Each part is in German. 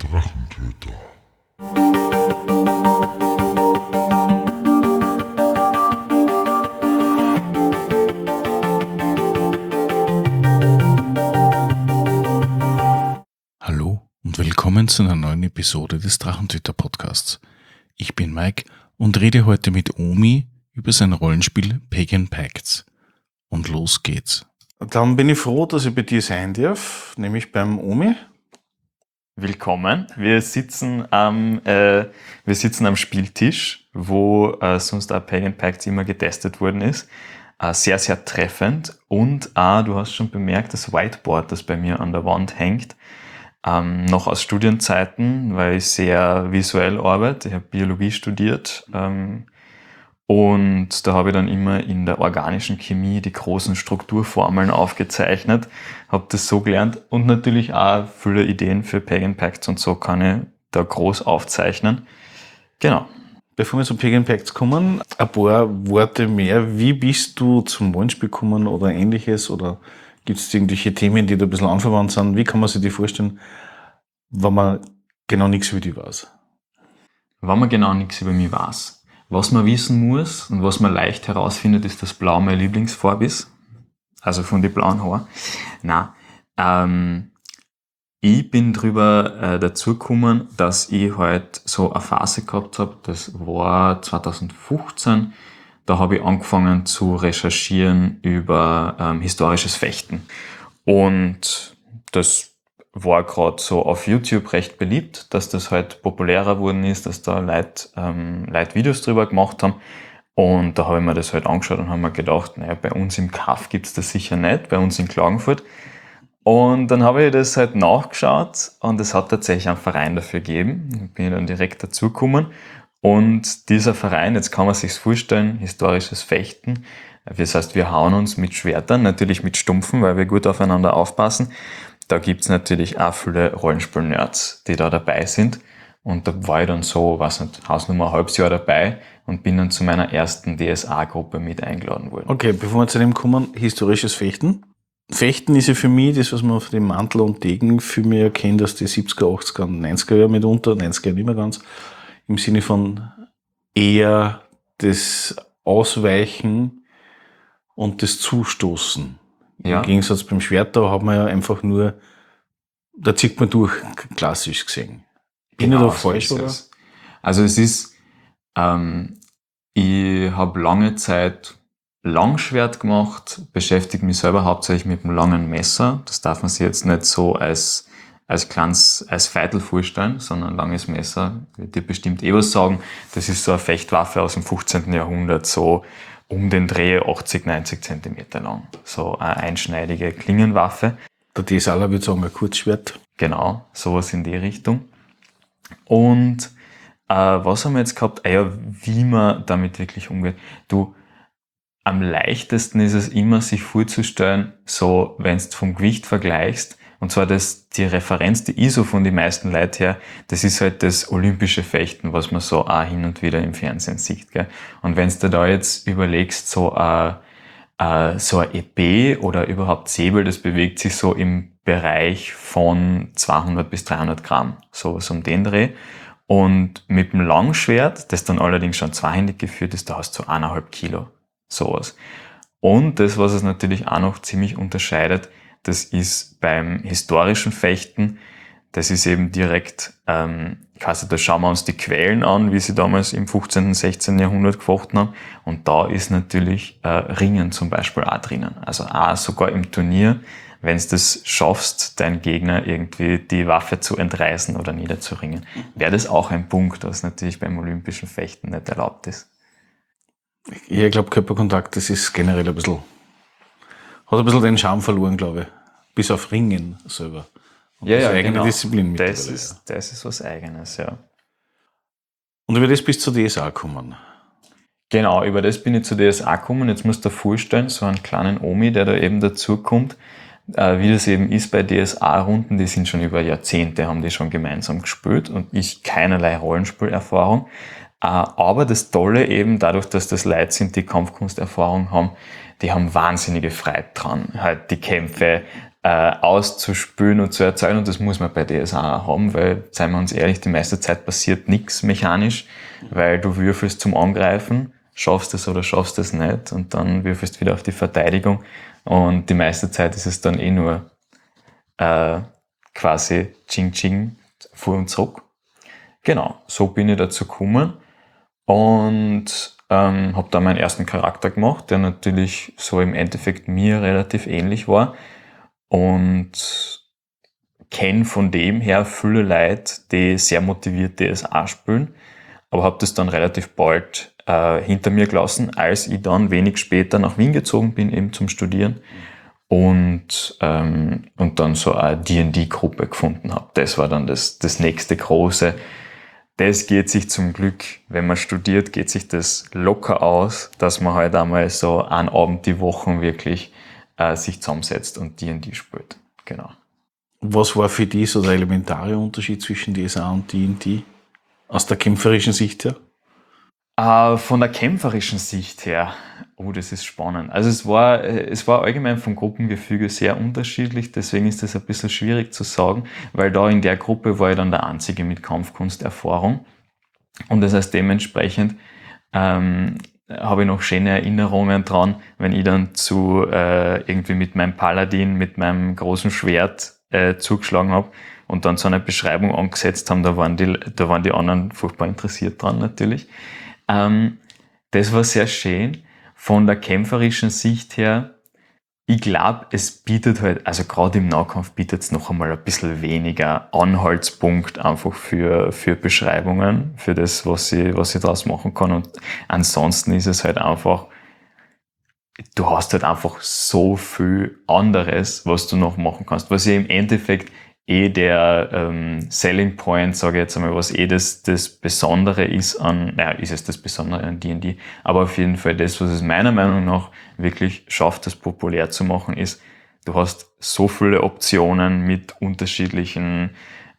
Drachentöter. Hallo und willkommen zu einer neuen Episode des Drachentöter Podcasts. Ich bin Mike und rede heute mit Omi über sein Rollenspiel Pagan Pacts. Und los geht's. Dann bin ich froh, dass ich bei dir sein darf, nämlich beim Omi. Willkommen. Wir sitzen am Spieltisch, wo sonst auch Pagan Pacts immer getestet worden ist. Sehr, sehr treffend. Und du hast schon bemerkt, das Whiteboard, das bei mir an der Wand hängt, noch aus Studienzeiten, weil ich sehr visuell arbeite. Ich habe Biologie studiert. Und da habe ich dann immer in der organischen Chemie die großen Strukturformeln aufgezeichnet, habe das so gelernt und natürlich auch viele Ideen für Pagan Pacts und so kann ich da groß aufzeichnen. Genau. Bevor wir zu Pagan Pacts kommen, ein paar Worte mehr. Wie bist du zum Rollenspiel gekommen oder ähnliches? Oder gibt es irgendwelche Themen, die da ein bisschen anverwandt sind? Wie kann man sich die vorstellen, wenn man genau nichts über die weiß? Wenn man genau nichts über mich weiß. Was man wissen muss und was man leicht herausfindet, ist, dass Blau meine Lieblingsfarbe ist. Also von den blauen Haaren. Ich bin drüber dazu gekommen, dass ich halt so eine Phase gehabt habe, das war 2015. Da habe ich angefangen zu recherchieren über historisches Fechten. Und das war gerade so auf YouTube recht beliebt, dass das halt populärer geworden ist, dass da Leute Videos drüber gemacht haben. Und da habe ich mir das halt angeschaut und habe mir gedacht, naja, bei uns im Kaff gibt's das sicher nicht, bei uns in Klagenfurt. Und dann habe ich das halt nachgeschaut und es hat tatsächlich einen Verein dafür gegeben. Da bin ich dann direkt dazugekommen. Und dieser Verein, jetzt kann man sich's vorstellen, historisches Fechten. Das heißt, wir hauen uns mit Schwertern, natürlich mit Stumpfen, weil wir gut aufeinander aufpassen. Da gibt's natürlich auch viele Rollenspiel-Nerds, die da dabei sind. Und da war ich dann so, Hausnummer ein halbes Jahr dabei und bin dann zu meiner ersten DSA-Gruppe mit eingeladen worden. Okay, bevor wir zu dem kommen, historisches Fechten. Fechten ist ja für mich das, was man auf dem Mantel und Degen für mich erkennt, aus die 70er, 80er und 90er Jahre mitunter, 90er nicht mehr ganz, im Sinne von eher das Ausweichen und das Zustoßen. Ja. Im Gegensatz beim Schwert, da hat man ja einfach nur, da zieht man durch, klassisch gesehen. Bin ich da falsch, oder? Also es ist, ich habe lange Zeit Langschwert gemacht, beschäftige mich selber hauptsächlich mit dem langen Messer. Das darf man sich jetzt nicht so als Feitel vorstellen, sondern ein langes Messer. Wird dir bestimmt was sagen. Das ist so eine Fechtwaffe aus dem 15. Jahrhundert, so um den Dreh 80, 90 Zentimeter lang. So eine einschneidige Klingenwaffe. Der DSAler würde sagen, ein Kurzschwert. Genau, sowas in die Richtung. Und was haben wir jetzt gehabt? Wie man damit wirklich umgeht. Am leichtesten ist es immer, sich vorzustellen, so, wenn du vom Gewicht vergleichst, und zwar die Referenz, die ich so von den meisten Leuten her, das ist halt das olympische Fechten, was man so auch hin und wieder im Fernsehen sieht, gell. Und wenn du da jetzt überlegst, so ein Epee oder überhaupt Säbel, das bewegt sich so im Bereich von 200 bis 300 Gramm, sowas um den Dreh. Und mit dem Langschwert, das dann allerdings schon zweihändig geführt ist, da hast du 1,5 Kilo. Sowas. Und das, was es natürlich auch noch ziemlich unterscheidet, das ist beim historischen Fechten, das ist eben direkt, quasi da schauen wir uns die Quellen an, wie sie damals im 15., 16. Jahrhundert gefochten haben. Und da ist natürlich Ringen zum Beispiel auch drinnen. Also auch sogar im Turnier, wenn du das schaffst, deinen Gegner irgendwie die Waffe zu entreißen oder niederzuringen, wäre das auch ein Punkt, was natürlich beim olympischen Fechten nicht erlaubt ist. Ja, ich glaube, Körperkontakt, das ist generell hat ein bisschen den Charme verloren, glaube ich. Bis auf Ringen selber. Und Ja, eigene genau. Disziplin mittlerweile. Das ist was Eigenes, ja. Und über das bist du zur DSA gekommen. Genau, über das bin ich zu DSA gekommen. Jetzt musst du dir vorstellen, so einen kleinen Omi, der da eben dazukommt, wie das eben ist bei DSA-Runden, die sind schon über Jahrzehnte, haben die schon gemeinsam gespielt und ich keinerlei Rollenspielerfahrung. Aber das Tolle eben, dadurch, dass das Leute sind, die Kampfkunsterfahrung haben, die haben wahnsinnige Freude dran, halt die Kämpfe auszuspülen und zu erzeugen. Und das muss man bei DSA auch haben, weil, seien wir uns ehrlich, die meiste Zeit passiert nichts mechanisch, weil du würfelst zum Angreifen, schaffst es oder schaffst es nicht und dann würfelst wieder auf die Verteidigung und die meiste Zeit ist es dann nur quasi Ching-Ching vor und zurück. Genau, so bin ich dazu gekommen und habe da meinen ersten Charakter gemacht, der natürlich so im Endeffekt mir relativ ähnlich war und kenne von dem her viele Leute, die sehr motiviert DSA spielen, aber habe das dann relativ bald hinter mir gelassen, als ich dann wenig später nach Wien gezogen bin, eben zum Studieren und dann so eine D&D-Gruppe gefunden habe. Das war dann das nächste große. Das geht sich zum Glück, wenn man studiert, geht sich das locker aus, dass man halt einmal so einen Abend die Woche wirklich sich zusammensetzt und D&D spielt. Genau. Was war für dich so der elementare Unterschied zwischen DSA und D&D? Aus der kämpferischen Sicht her? Von der kämpferischen Sicht her, das ist spannend. Also es war allgemein vom Gruppengefüge sehr unterschiedlich, deswegen ist das ein bisschen schwierig zu sagen, weil da in der Gruppe war ich dann der Einzige mit Kampfkunsterfahrung. Und das heißt dementsprechend habe ich noch schöne Erinnerungen dran, wenn ich dann irgendwie mit meinem Paladin, mit meinem großen Schwert zugeschlagen habe und dann so eine Beschreibung angesetzt haben, da waren die anderen furchtbar interessiert dran natürlich. Das war sehr schön. Von der kämpferischen Sicht her, ich glaube, es bietet halt, also gerade im Nahkampf bietet es noch einmal ein bisschen weniger Anhaltspunkt einfach für Beschreibungen, für das, was ich daraus machen kann. Und ansonsten ist es halt einfach, du hast halt einfach so viel anderes, was du noch machen kannst, was ja im Endeffekt der Selling Point, sage ich jetzt einmal, was das Besondere ist ist es das Besondere an D&D, aber auf jeden Fall das, was es meiner Meinung nach wirklich schafft, das populär zu machen, ist, du hast so viele Optionen mit unterschiedlichen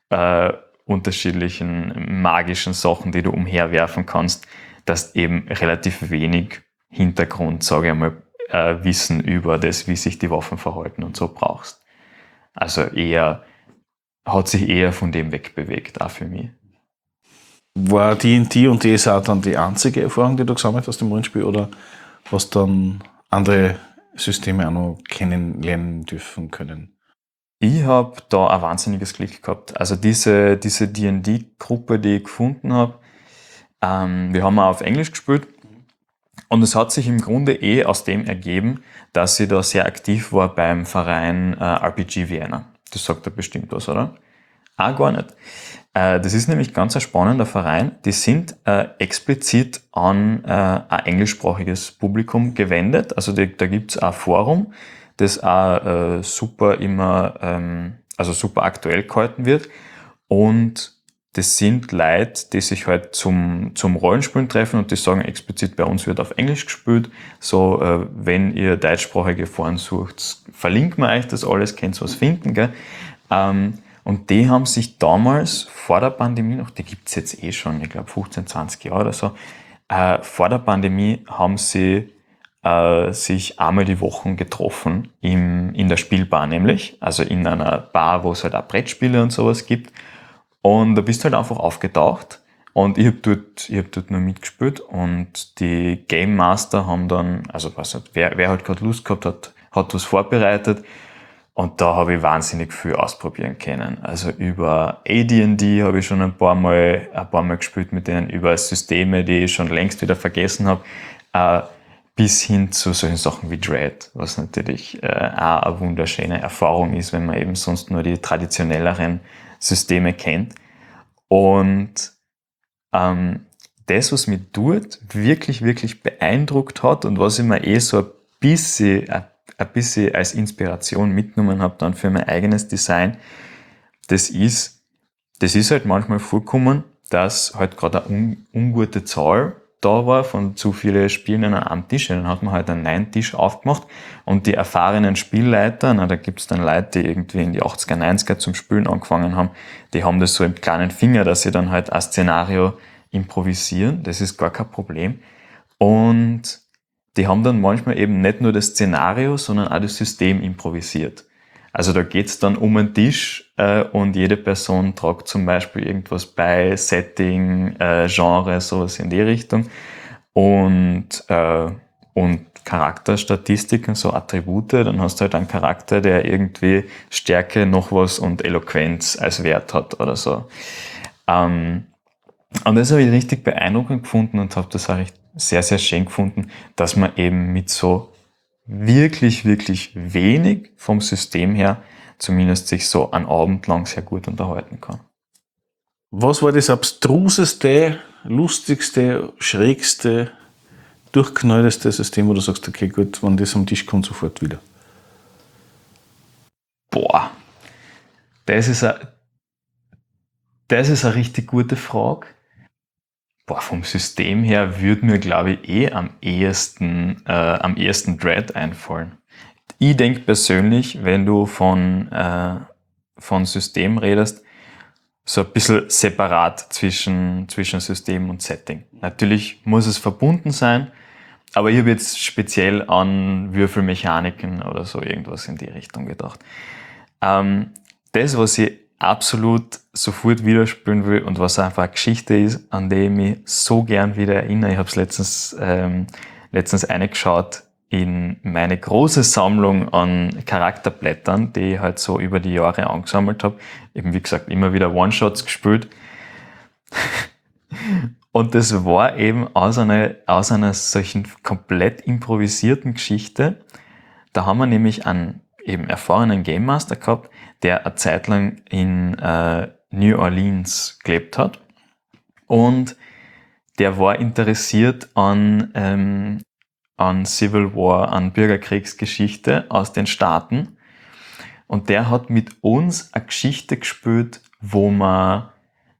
magischen Sachen, die du umherwerfen kannst, dass eben relativ wenig Hintergrund, sage ich einmal, Wissen über das, wie sich die Waffen verhalten und so brauchst. Also hat sich eher von dem wegbewegt, auch für mich. War D&D und DSA dann die einzige Erfahrung, die du gesammelt hast im Rollenspiel, oder hast du dann andere Systeme auch noch kennenlernen dürfen können? Ich habe da ein wahnsinniges Glück gehabt. Also diese D&D-Gruppe, die ich gefunden habe, wir haben auch auf Englisch gespielt und es hat sich im Grunde aus dem ergeben, dass ich da sehr aktiv war beim Verein RPG Vienna. Das sagt ja bestimmt was, oder? Gar nicht. Das ist nämlich ganz ein spannender Verein. Die sind explizit an ein englischsprachiges Publikum gewendet. Also da gibt's ein Forum, das auch super aktuell gehalten wird. Und das sind Leute, die sich halt zum Rollenspielen treffen und die sagen explizit, bei uns wird auf Englisch gespielt. So, wenn ihr deutschsprachige Foren sucht, verlinken wir euch das alles, könnt ihr was finden, gell? Und die haben sich damals vor der Pandemie noch, die gibt's jetzt schon, ich glaube 15, 20 Jahre oder so, vor der Pandemie haben sie sich einmal die Woche getroffen in der Spielbar nämlich, also in einer Bar, wo es halt auch Brettspiele und sowas gibt. Und da bist du halt einfach aufgetaucht und ich hab dort nur mitgespielt und die Game Master haben dann, also was halt, wer halt gerade Lust gehabt hat was vorbereitet und da habe ich wahnsinnig viel ausprobieren können. Also über AD&D habe ich schon ein paar Mal gespielt mit denen, über Systeme, die ich schon längst wieder vergessen habe, bis hin zu solchen Sachen wie Dread, was natürlich auch eine wunderschöne Erfahrung ist, wenn man eben sonst nur die traditionelleren Systeme kennt. Und das, was mich dort wirklich, wirklich beeindruckt hat und was ich mir so ein bisschen als Inspiration mitgenommen habe dann für mein eigenes Design, das ist halt manchmal vorgekommen, dass halt gerade eine ungute Zahl da war von zu vielen Spielen an einem Tisch. Dann hat man halt einen neuen Tisch aufgemacht und die erfahrenen Spielleiter, da gibt's dann Leute, die irgendwie in die 80er, 90er zum Spielen angefangen haben, die haben das so im kleinen Finger, dass sie dann halt ein Szenario improvisieren. Das ist gar kein Problem. Und die haben dann manchmal eben nicht nur das Szenario, sondern auch das System improvisiert. Also da geht's dann um einen Tisch und jede Person tragt zum Beispiel irgendwas bei, Setting, Genre, sowas in die Richtung. Und Charakterstatistiken, so Attribute, dann hast du halt einen Charakter, der irgendwie Stärke, noch was und Eloquenz als Wert hat oder so. Und das habe ich richtig beeindruckend gefunden und habe das auch sehr, sehr schön gefunden, dass man eben mit so wirklich, wirklich wenig vom System her zumindest sich so einen Abend lang sehr gut unterhalten kann. Was war das abstruseste, lustigste, schrägste, durchknallteste System, wo du sagst, okay, gut, wenn das am Tisch kommt, sofort wieder? Boah, das ist eine richtig gute Frage. Boah, vom System her würde mir, glaube ich, am ehesten Dread einfallen. Ich denke persönlich, wenn du von System redest, so ein bisschen separat zwischen System und Setting. Natürlich muss es verbunden sein, aber ich habe jetzt speziell an Würfelmechaniken oder so irgendwas in die Richtung gedacht. Das, was ich absolut sofort widerspielen will und was einfach eine Geschichte ist, an die ich mich so gern wieder erinnere. Ich habe es letztens reingeschaut in meine große Sammlung an Charakterblättern, die ich halt so über die Jahre angesammelt habe. Eben wie gesagt, immer wieder One-Shots gespielt. Und das war eben aus einer solchen komplett improvisierten Geschichte. Da haben wir nämlich einen eben erfahrenen Game Master gehabt, der eine Zeit lang in New Orleans gelebt hat. Und der war interessiert an Civil War, an Bürgerkriegsgeschichte aus den Staaten. Und der hat mit uns eine Geschichte gespielt, wo man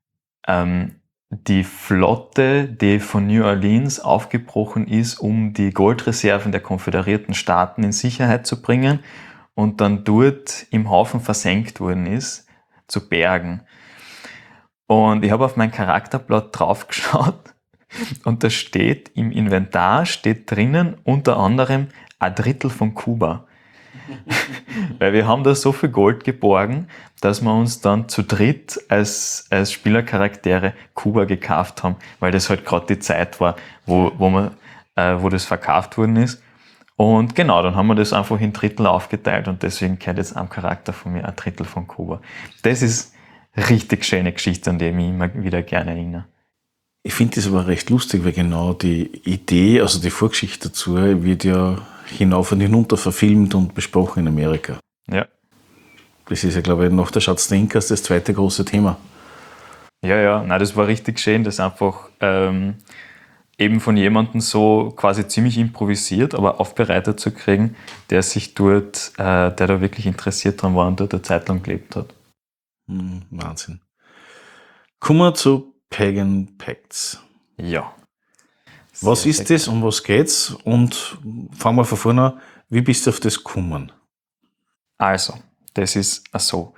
die Flotte, die von New Orleans aufgebrochen ist, um die Goldreserven der konföderierten Staaten in Sicherheit zu bringen und dann dort im Hafen versenkt worden ist, zu bergen. Und ich habe auf mein Charakterblatt draufgeschaut und da steht, im Inventar steht drinnen unter anderem ein Drittel von Kuba. Weil wir haben da so viel Gold geborgen, dass wir uns dann zu dritt als Spielercharaktere Kuba gekauft haben, weil das halt gerade die Zeit war, wo das verkauft worden ist. Und genau, dann haben wir das einfach in Drittel aufgeteilt und deswegen gehört jetzt am Charakter von mir ein Drittel von Kuba. Das ist eine richtig schöne Geschichte, an die ich mich immer wieder gerne erinnere. Ich finde das aber recht lustig, weil genau die Idee, also die Vorgeschichte dazu, wird ja hinauf und hinunter verfilmt und besprochen in Amerika. Ja. Das ist ja, glaube ich, nach der Schatz der Inkas das zweite große Thema. Ja, nein, das war richtig schön, das einfach eben von jemandem so quasi ziemlich improvisiert, aber aufbereitet zu kriegen, der sich dort, der da wirklich interessiert dran war und dort eine Zeit lang gelebt hat. Wahnsinn. Kommen wir zu Pagan Pacts. Ja. Was ist das, um was geht's? Und fangen wir von vorne an, wie bist du auf das gekommen? Also, das ist so.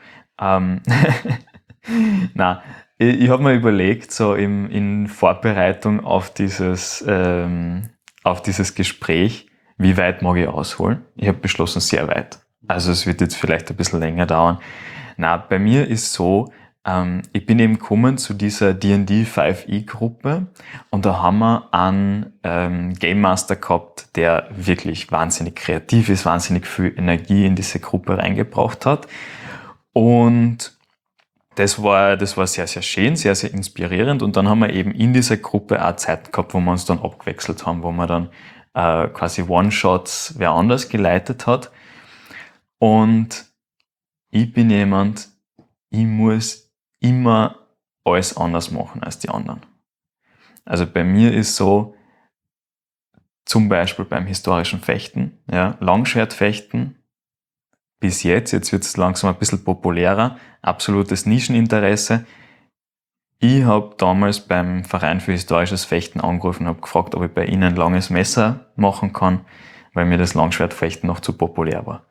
Na, ich habe mir überlegt, so in Vorbereitung auf dieses Gespräch, wie weit mag ich ausholen? Ich habe beschlossen, sehr weit. Also es wird jetzt vielleicht ein bisschen länger dauern. Na, bei mir ist so, ich bin eben gekommen zu dieser D&D 5e Gruppe und da haben wir einen Game Master gehabt, der wirklich wahnsinnig kreativ ist, wahnsinnig viel Energie in diese Gruppe reingebracht hat. Und das war sehr, sehr schön, sehr, sehr inspirierend. Und dann haben wir eben in dieser Gruppe auch Zeit gehabt, wo wir uns dann abgewechselt haben, wo man dann quasi One-Shots wer anders geleitet hat. Und ich bin jemand, ich muss immer alles anders machen als die anderen. Also bei mir ist so, zum Beispiel beim historischen Fechten, ja, Langschwertfechten, bis jetzt wird es langsam ein bisschen populärer, absolutes Nischeninteresse. Ich habe damals beim Verein für historisches Fechten angerufen und habe gefragt, ob ich bei ihnen ein langes Messer machen kann, weil mir das Langschwertfechten noch zu populär war.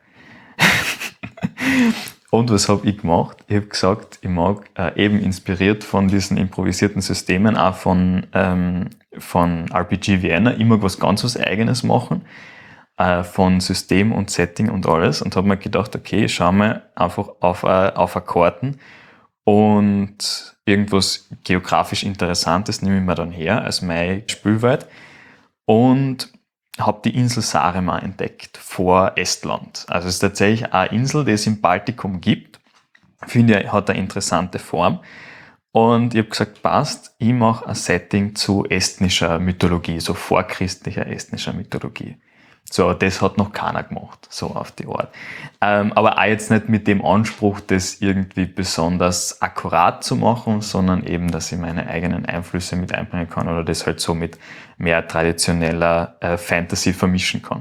Und was habe ich gemacht? Ich habe gesagt, ich mag eben inspiriert von diesen improvisierten Systemen, auch von RPG Vienna, immer was ganz was Eigenes machen. von System und Setting und alles und habe mir gedacht, okay, schau mal einfach auf eine Karten und irgendwas geografisch Interessantes nehme ich mir dann her als meine Spielwelt und habe die Insel Saaremaa entdeckt vor Estland. Also es ist tatsächlich eine Insel, die es im Baltikum gibt. Finde, hat eine interessante Form. Und ich habe gesagt, passt, ich mache ein Setting zu estnischer Mythologie, so vorchristlicher estnischer Mythologie. So, das hat noch keiner gemacht, so auf die Art. Aber auch jetzt nicht mit dem Anspruch, das irgendwie besonders akkurat zu machen, sondern eben, dass ich meine eigenen Einflüsse mit einbringen kann oder das halt so mit mehr traditioneller Fantasy vermischen kann.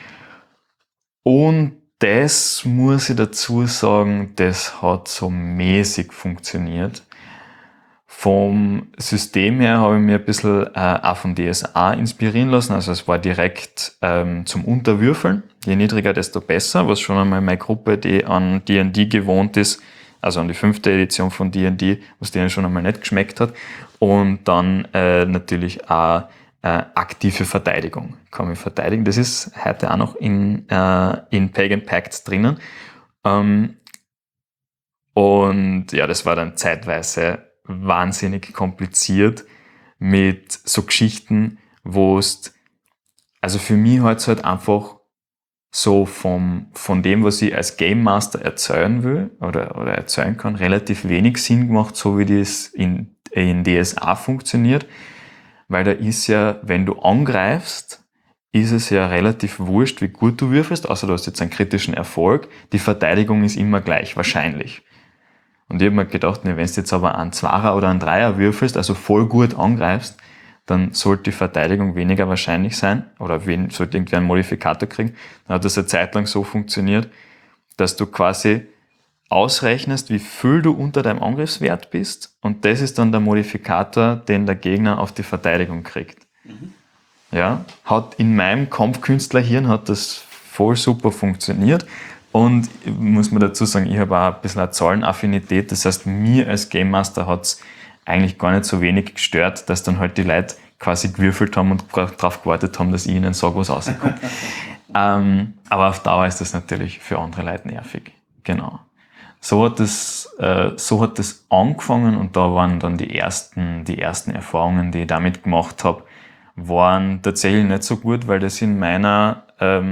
Und das muss ich dazu sagen, das hat so mäßig funktioniert. Vom System her habe ich mir ein bisschen auch vom DSA inspirieren lassen. Also es war direkt zum Unterwürfeln. Je niedriger, desto besser, was schon einmal meine Gruppe, die an D&D gewohnt ist, also an die 5. Edition von D&D, was denen schon einmal nicht geschmeckt hat. Und dann natürlich auch aktive Verteidigung. Kann mich verteidigen. Das ist heute auch noch in Pagan Pacts drinnen. Und ja, das war dann zeitweise wahnsinnig kompliziert mit so Geschichten, wo es, also für mich hat es halt einfach so von dem, was ich als Game Master erzählen will oder erzählen kann, relativ wenig Sinn gemacht, so wie das in DSA funktioniert, weil da ist ja, wenn du angreifst, ist es ja relativ wurscht, wie gut du würfelst, außer du hast jetzt einen kritischen Erfolg, die Verteidigung ist immer gleich, wahrscheinlich. Und ich habe mir gedacht, wenn du jetzt aber einen Zweier oder einen Dreier würfelst, also voll gut angreifst, dann sollte die Verteidigung weniger wahrscheinlich sein oder sollte irgendwie einen Modifikator kriegen. Dann hat das eine Zeit lang so funktioniert, dass du quasi ausrechnest, wie viel du unter deinem Angriffswert bist und das ist dann der Modifikator, den der Gegner auf die Verteidigung kriegt. Ja, hat in meinem Kampfkünstlerhirn hat das voll super funktioniert. Und muss man dazu sagen, ich habe auch ein bisschen eine Zahlenaffinität. Das heißt, mir als Game Master hat es eigentlich gar nicht so wenig gestört, dass dann halt die Leute quasi gewürfelt haben und darauf gewartet haben, dass ich ihnen sage, was rauskommt. Aber auf Dauer ist das natürlich für andere Leute nervig. Genau. So hat das angefangen und da waren dann die ersten Erfahrungen, die ich damit gemacht habe, waren tatsächlich nicht so gut, weil das in meiner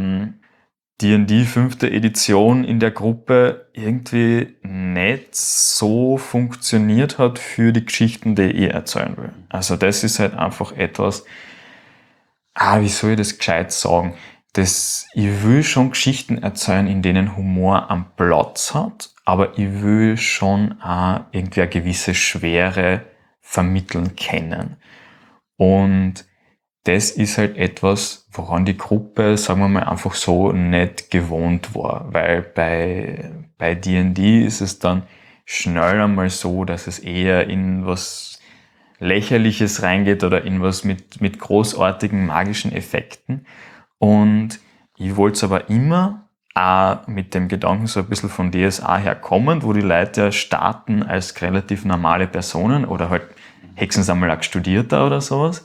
D&D 5. Edition in der Gruppe irgendwie nicht so funktioniert hat für die Geschichten, die ich erzählen will. Also das ist halt einfach etwas, wie soll ich das gescheit sagen? Ich will schon Geschichten erzählen, in denen Humor am Platz hat, aber ich will schon auch irgendwie eine gewisse Schwere vermitteln können. Und das ist halt etwas, woran die Gruppe, sagen wir mal, einfach so nicht gewohnt war. Weil bei D&D ist es dann schnell einmal so, dass es eher in was Lächerliches reingeht oder in was mit großartigen magischen Effekten. Und ich wollte es aber immer auch mit dem Gedanken so ein bisschen von DSA herkommen, wo die Leute ja starten als relativ normale Personen oder halt Hexensammler studiert oder sowas.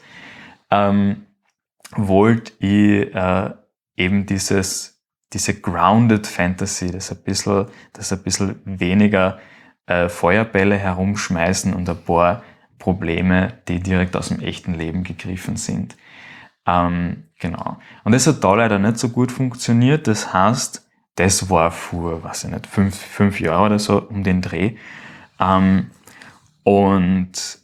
Wollte ich eben diese grounded Fantasy, das ein bisschen weniger Feuerbälle herumschmeißen und ein paar Probleme, die direkt aus dem echten Leben gegriffen sind. Genau. Und das hat da leider nicht so gut funktioniert. Das heißt, das war vor, weiß ich nicht, 5 Jahre oder so um den Dreh. Und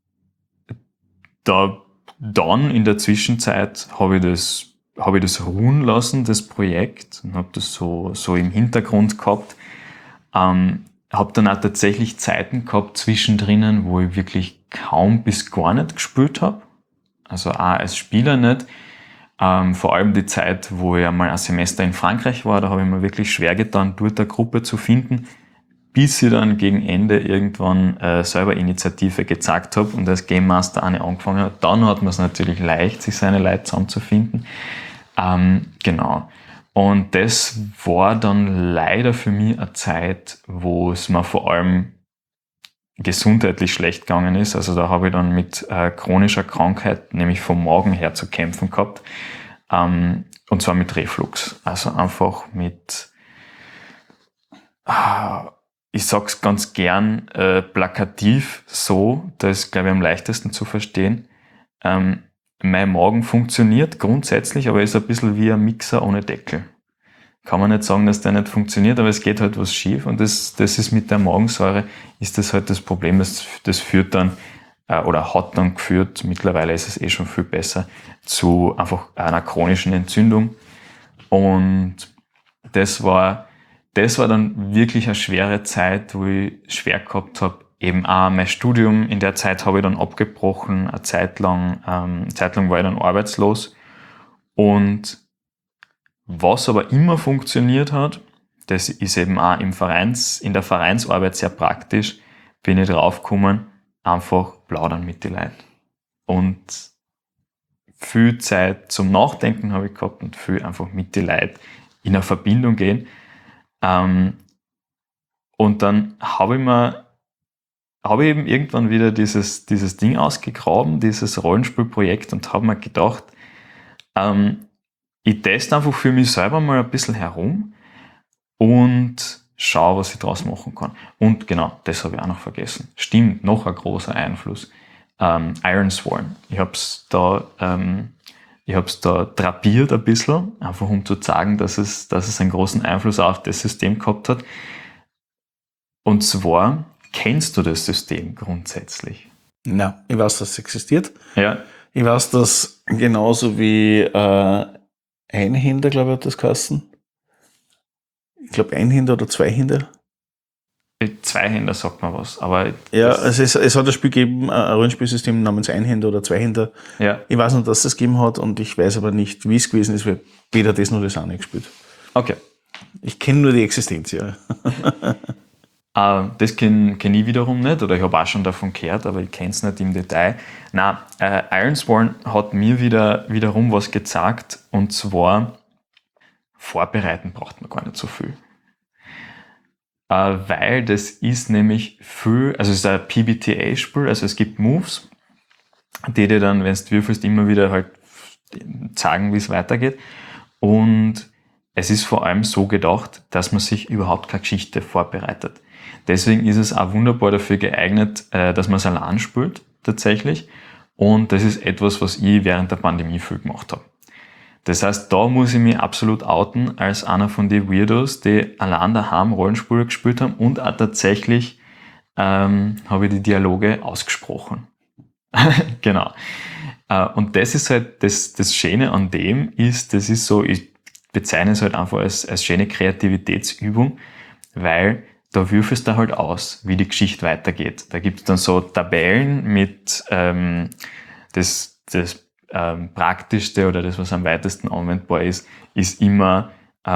dann in der Zwischenzeit habe ich das ruhen lassen, das Projekt, und habe das so im Hintergrund gehabt. Habe dann auch tatsächlich Zeiten gehabt zwischendrin, wo ich wirklich kaum bis gar nicht gespielt habe. Also auch als Spieler nicht. Vor allem die Zeit, wo ich einmal ein Semester in Frankreich war, da habe ich mir wirklich schwer getan, dort eine Gruppe zu finden, bis ich dann gegen Ende irgendwann selber Initiative gezeigt habe und als Game Master eine angefangen habe. Dann hat man es natürlich leicht, sich seine Leute zusammenzufinden. Genau. Und das war dann leider für mich eine Zeit, wo es mir vor allem gesundheitlich schlecht gegangen ist. Also da habe ich dann mit chronischer Krankheit, nämlich vom Magen her, zu kämpfen gehabt. Und zwar mit Reflux. Also einfach mit, ich sag's ganz gern, plakativ so, das ist, glaube ich, am leichtesten zu verstehen. Mein Magen funktioniert grundsätzlich, aber ist ein bisschen wie ein Mixer ohne Deckel. Kann man nicht sagen, dass der nicht funktioniert, aber es geht halt was schief und das ist mit der Magensäure, ist das halt das Problem, das führt dann, oder hat dann geführt, mittlerweile ist es schon viel besser, zu einfach einer chronischen Entzündung. Und das war dann wirklich eine schwere Zeit, wo ich schwer gehabt habe. Eben auch mein Studium, in der Zeit habe ich dann abgebrochen, eine Zeit lang war ich dann arbeitslos. Und was aber immer funktioniert hat, das ist eben auch in der Vereinsarbeit sehr praktisch, bin ich draufgekommen, einfach plaudern mit den Leuten. Und viel Zeit zum Nachdenken habe ich gehabt und viel einfach mit den Leuten in eine Verbindung gehen. Und dann habe ich eben irgendwann wieder dieses Ding ausgegraben, dieses Rollenspielprojekt und habe mir gedacht, ich teste einfach für mich selber mal ein bisschen herum und schaue, was ich draus machen kann. Und genau, das habe ich auch noch vergessen. Stimmt, noch ein großer Einfluss. Ironsworn. Ich habe es da drapiert ein bisschen, einfach um zu zeigen, dass es einen großen Einfluss auf das System gehabt hat. Und zwar, kennst du das System grundsätzlich? Na, ich weiß, dass es existiert. Ja. Ich weiß, dass genauso wie Einhänder, glaube ich, hat das geheißen. Ich glaube, Einhänder oder Zweihänder. Zweihänder sagt man was, aber... Ja, also es hat ein Spiel gegeben, ein Rollenspielsystem namens Einhänder oder Zweihänder. Ja. Ich weiß nur, dass es das gegeben hat und ich weiß aber nicht, wie es gewesen ist, weil weder das noch das andere gespielt. Okay. Ich kenne nur die Existenz, ja. Das kenn ich wiederum nicht, oder ich habe auch schon davon gehört, aber ich kenne es nicht im Detail. Nein, Ironsworn hat mir wiederum was gezeigt, und zwar, vorbereiten braucht man gar nicht so viel. Weil das ist nämlich also es ist ein PBTA-Spiel, also es gibt Moves, die dir dann, wenn du würfelst, immer wieder halt sagen, wie es weitergeht. Und es ist vor allem so gedacht, dass man sich überhaupt keine Geschichte vorbereitet. Deswegen ist es auch wunderbar dafür geeignet, dass man es allein spielt, tatsächlich. Und das ist etwas, was ich während der Pandemie viel gemacht habe. Das heißt, da muss ich mich absolut outen als einer von den Weirdos, die allein daheim Rollenspiele gespielt haben und auch tatsächlich habe ich die Dialoge ausgesprochen. Genau. Und das ist halt das Schöne an dem ist, das ist so, ich bezeichne es halt einfach als schöne Kreativitätsübung, weil da würfelst du halt aus, wie die Geschichte weitergeht. Da gibt es dann so Tabellen mit das Praktischste oder das, was am weitesten anwendbar ist immer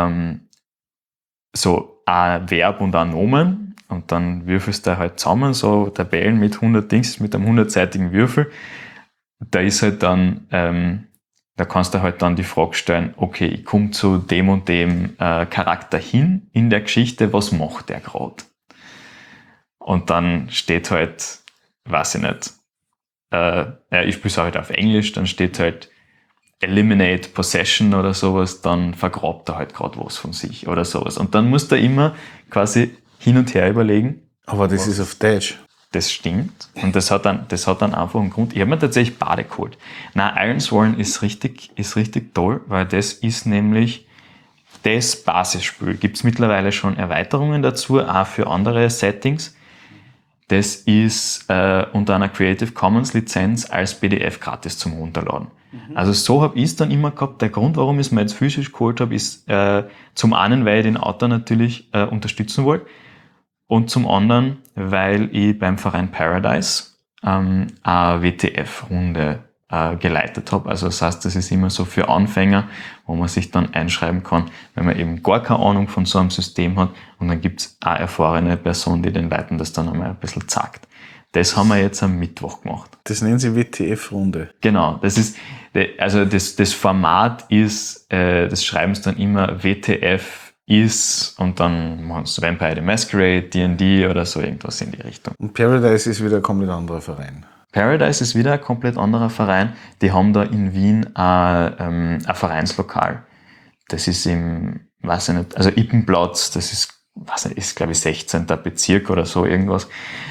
so ein Verb und ein Nomen, und dann würfelst du halt zusammen so Tabellen mit 100 Dings, mit einem 100-seitigen Würfel. Da ist halt dann, da kannst du halt dann die Frage stellen, okay, ich komme zu dem und dem Charakter hin in der Geschichte, was macht der gerade? Und dann steht halt, weiß ich nicht, ich spiele es halt auf Englisch, dann steht halt Eliminate Possession oder sowas, dann vergrabt er halt gerade was von sich oder sowas. Und dann musst du immer quasi hin und her überlegen. Aber das ist auf Deutsch. Das stimmt. Und das hat dann einfach einen Grund. Ich habe mir tatsächlich Bade geholt. Ironsworn ist richtig toll, weil das ist nämlich das Basisspiel. Gibt es mittlerweile schon Erweiterungen dazu, auch für andere Settings. Das ist unter einer Creative Commons Lizenz als PDF gratis zum Runterladen. Also so habe ich es dann immer gehabt. Der Grund, warum ich es mir jetzt physisch geholt habe, ist zum einen, weil ich den Autor natürlich unterstützen wollte, und zum anderen, weil ich beim Verein Paradise eine WTF-Runde geleitet habe. Also das heißt, das ist immer so für Anfänger, wo man sich dann einschreiben kann, wenn man eben gar keine Ahnung von so einem System hat, und dann gibt es eine erfahrene Person, die den Leuten das dann einmal ein bisschen zeigt. Das haben wir jetzt am Mittwoch gemacht. Das nennen sie WTF-Runde. Genau, das Format ist, das schreiben sie dann immer WTF ist, und dann machen sie Vampire the Masquerade, D&D oder so irgendwas in die Richtung. Und Paradise ist wieder ein komplett anderer Verein. Paradise ist wieder ein komplett anderer Verein. Die haben da in Wien ein Vereinslokal. das ist im, weiß ich nicht, also Ippenplatz, das ist glaube ich 16. Bezirk oder so irgendwas.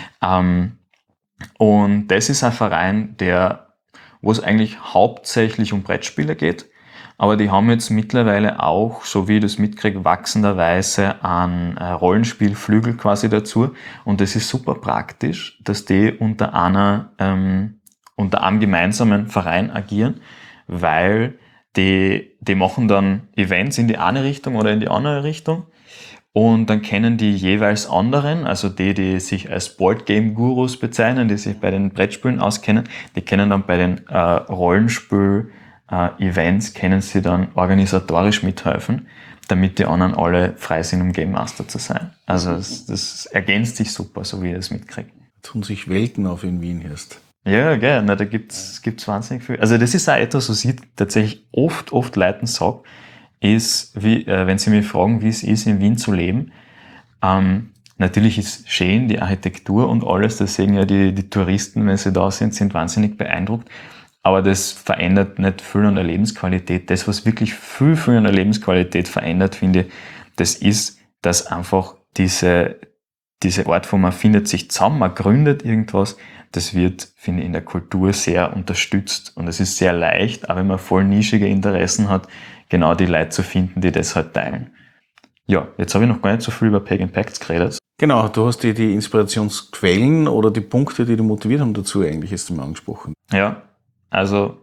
Und das ist ein Verein, wo es eigentlich hauptsächlich um Brettspiele geht, aber die haben jetzt mittlerweile auch, so wie ich das mitkriege, wachsenderweise einen Rollenspielflügel quasi dazu. Und das ist super praktisch, dass die unter einem gemeinsamen Verein agieren, weil die machen dann Events in die eine Richtung oder in die andere Richtung. Und dann kennen die jeweils anderen, also die sich als Boardgame-Gurus bezeichnen, die sich bei den Brettspielen auskennen, die kennen dann bei den Rollenspiel-Events, können sie dann organisatorisch mithelfen, damit die anderen alle frei sind, um Game Master zu sein. Also das ergänzt sich super, so wie ich das mitkriege. Tun sich Welten auf in Wien erst. Ja, geil, da gibt's wahnsinnig viel. Also das ist auch etwas, was ich tatsächlich oft Leuten sage, ist, wie, wenn sie mich fragen, wie es ist, in Wien zu leben. Natürlich ist schön, die Architektur und alles, das sehen ja die Touristen, wenn sie da sind wahnsinnig beeindruckt. Aber das verändert nicht viel an der Lebensqualität. Das, was wirklich viel an der Lebensqualität verändert, finde ich, das ist, dass einfach diese Art, wo man findet sich zusammen, man gründet irgendwas, das wird, finde ich, in der Kultur sehr unterstützt. Und es ist sehr leicht, auch wenn man voll nischige Interessen hat, genau die Leute zu finden, die das halt teilen. Ja, jetzt habe ich noch gar nicht so viel über Pagan Pacts geredet. Genau, du hast die Inspirationsquellen oder die Punkte, die dich motiviert haben dazu eigentlich jetzt mal angesprochen. Ja, also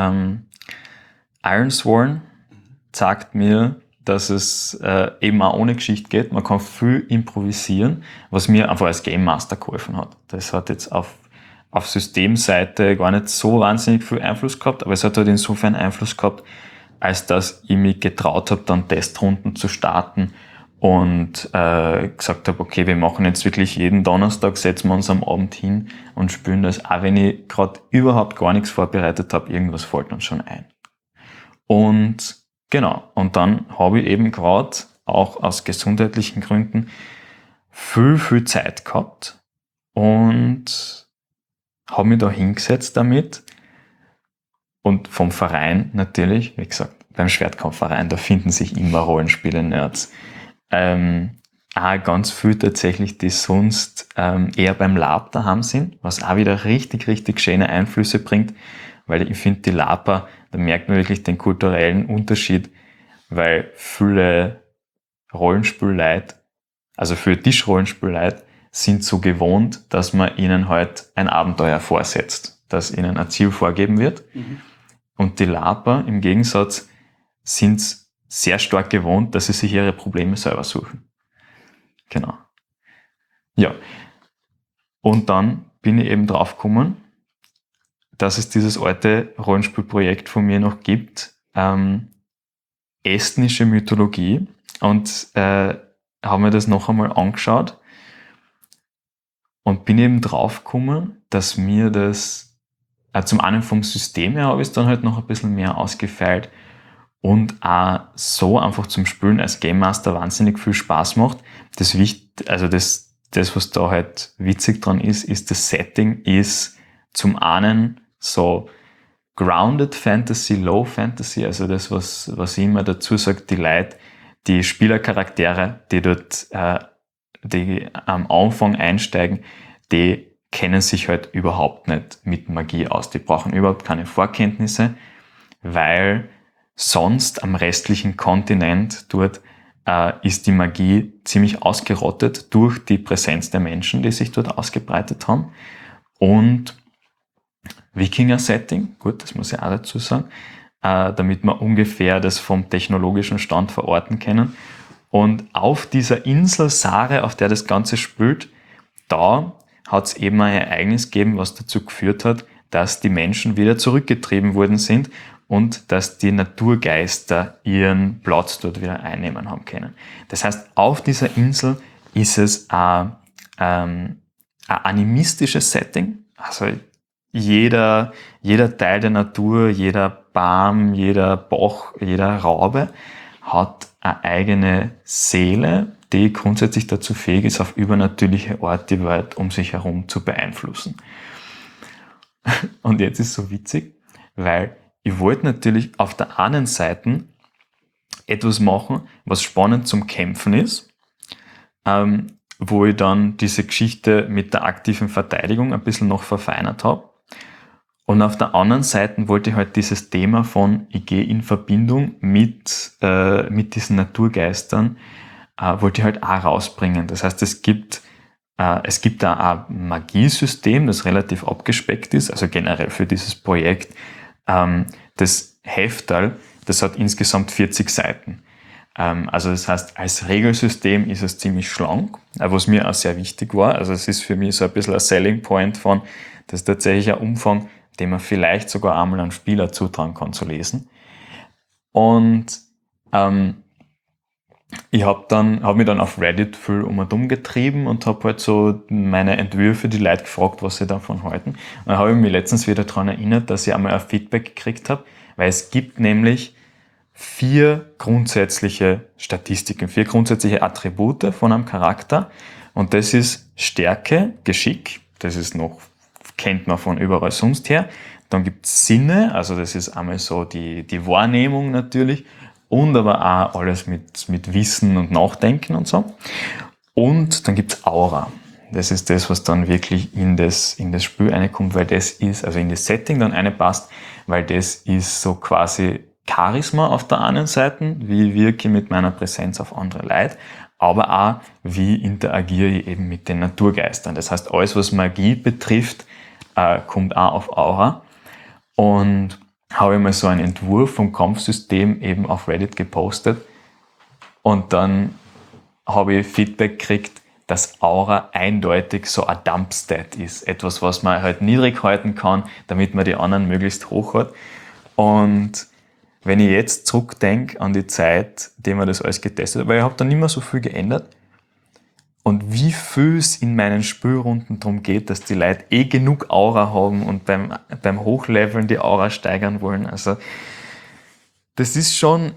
Ironsworn sagt mir, dass es eben auch ohne Geschichte geht. Man kann viel improvisieren, was mir einfach als Game Master geholfen hat. Das hat jetzt auf Systemseite gar nicht so wahnsinnig viel Einfluss gehabt, aber es hat halt insofern Einfluss gehabt, als dass ich mich getraut habe, dann Testrunden zu starten und gesagt habe, okay, wir machen jetzt wirklich jeden Donnerstag, setzen wir uns am Abend hin und spielen das, auch wenn ich gerade überhaupt gar nichts vorbereitet habe, irgendwas fällt uns schon ein. Und genau, und dann habe ich eben gerade auch aus gesundheitlichen Gründen viel Zeit gehabt und habe mich da hingesetzt damit. Und vom Verein natürlich, wie gesagt, beim Schwertkampfverein, da finden sich immer Rollenspiele-Nerds. Auch ganz viel tatsächlich, die sonst eher beim Lab daheim sind, was auch wieder richtig schöne Einflüsse bringt, weil ich finde, die Laper, da merkt man wirklich den kulturellen Unterschied, weil viele Rollenspielleute, also für Tischrollenspielleute, sind so gewohnt, dass man ihnen halt ein Abenteuer vorsetzt, dass ihnen ein Ziel vorgeben wird. Und die Laper im Gegensatz sind sehr stark gewohnt, dass sie sich ihre Probleme selber suchen. Genau. Ja. Und dann bin ich eben draufgekommen, dass es dieses alte Rollenspielprojekt von mir noch gibt, estnische Mythologie, und habe mir das noch einmal angeschaut und bin eben draufgekommen, dass mir das zum einen vom System her habe ich es dann halt noch ein bisschen mehr ausgefeilt und auch so einfach zum Spielen als Game Master wahnsinnig viel Spaß macht. Das, was da halt witzig dran ist, das Setting ist zum einen so Grounded Fantasy, Low Fantasy, also das, was ich immer dazu sage, die Leute, die Spielercharaktere, die dort die am Anfang einsteigen, die kennen sich halt überhaupt nicht mit Magie aus. Die brauchen überhaupt keine Vorkenntnisse, weil sonst am restlichen Kontinent dort ist die Magie ziemlich ausgerottet durch die Präsenz der Menschen, die sich dort ausgebreitet haben. Und Wikinger-Setting, gut, das muss ich auch dazu sagen, damit wir ungefähr das vom technologischen Stand verorten können. Und auf dieser Insel Sare, auf der das Ganze spielt, da hat es eben ein Ereignis gegeben, was dazu geführt hat, dass die Menschen wieder zurückgetrieben worden sind und dass die Naturgeister ihren Platz dort wieder einnehmen haben können. Das heißt, auf dieser Insel ist es ein animistisches Setting. Also jeder Teil der Natur, jeder Baum, jeder Bach, jeder Raube hat eine eigene Seele, die grundsätzlich dazu fähig ist, auf übernatürliche Art die Welt um sich herum zu beeinflussen. Und jetzt ist es so witzig, weil ich wollte natürlich auf der einen Seite etwas machen, was spannend zum Kämpfen ist, wo ich dann diese Geschichte mit der aktiven Verteidigung ein bisschen noch verfeinert habe. Und auf der anderen Seite wollte ich halt dieses Thema von, ich gehe in Verbindung mit diesen Naturgeistern, wollte ich halt auch rausbringen. Das heißt, es gibt da ein Magiesystem, das relativ abgespeckt ist, also generell für dieses Projekt. Das Heftal, das hat insgesamt 40 Seiten. Also das heißt, als Regelsystem ist es ziemlich schlank, was mir auch sehr wichtig war. Also es ist für mich so ein bisschen ein Selling Point von, das ist tatsächlich ein Umfang, den man vielleicht sogar einmal einem Spieler zutrauen kann zu lesen. Und ich habe mich dann auf Reddit viel um und um getrieben und habe halt so meine Entwürfe die Leute gefragt, was sie davon halten. Und dann habe ich mich letztens wieder daran erinnert, dass ich einmal ein Feedback gekriegt habe, weil es gibt nämlich 4 grundsätzliche Statistiken, 4 grundsätzliche Attribute von einem Charakter. Und das ist Stärke, Geschick, das ist noch, kennt man von überall sonst her. Dann gibt es Sinne, also das ist einmal so die Wahrnehmung natürlich. Und aber auch alles mit Wissen und Nachdenken und so. Und dann gibt's Aura. Das ist das, was dann wirklich in das Spiel reinkommt, weil das ist, also in das Setting dann reinpasst, weil das ist so quasi Charisma auf der einen Seite, wie wirke ich mit meiner Präsenz auf andere Leute, aber auch, wie interagiere ich eben mit den Naturgeistern. Das heißt, alles, was Magie betrifft, kommt auch auf Aura. Und habe ich mal so einen Entwurf vom Kampfsystem eben auf Reddit gepostet und dann habe ich Feedback gekriegt, dass Aura eindeutig so ein Dumpstat ist. Etwas, was man halt niedrig halten kann, damit man die anderen möglichst hoch hat. Und wenn ich jetzt zurückdenke an die Zeit, die wir das alles getestet haben, weil ich habe dann nicht mehr so viel geändert, und wie viel es in meinen Spielrunden darum geht, dass die Leute genug Aura haben und beim Hochleveln die Aura steigern wollen. Also das ist schon,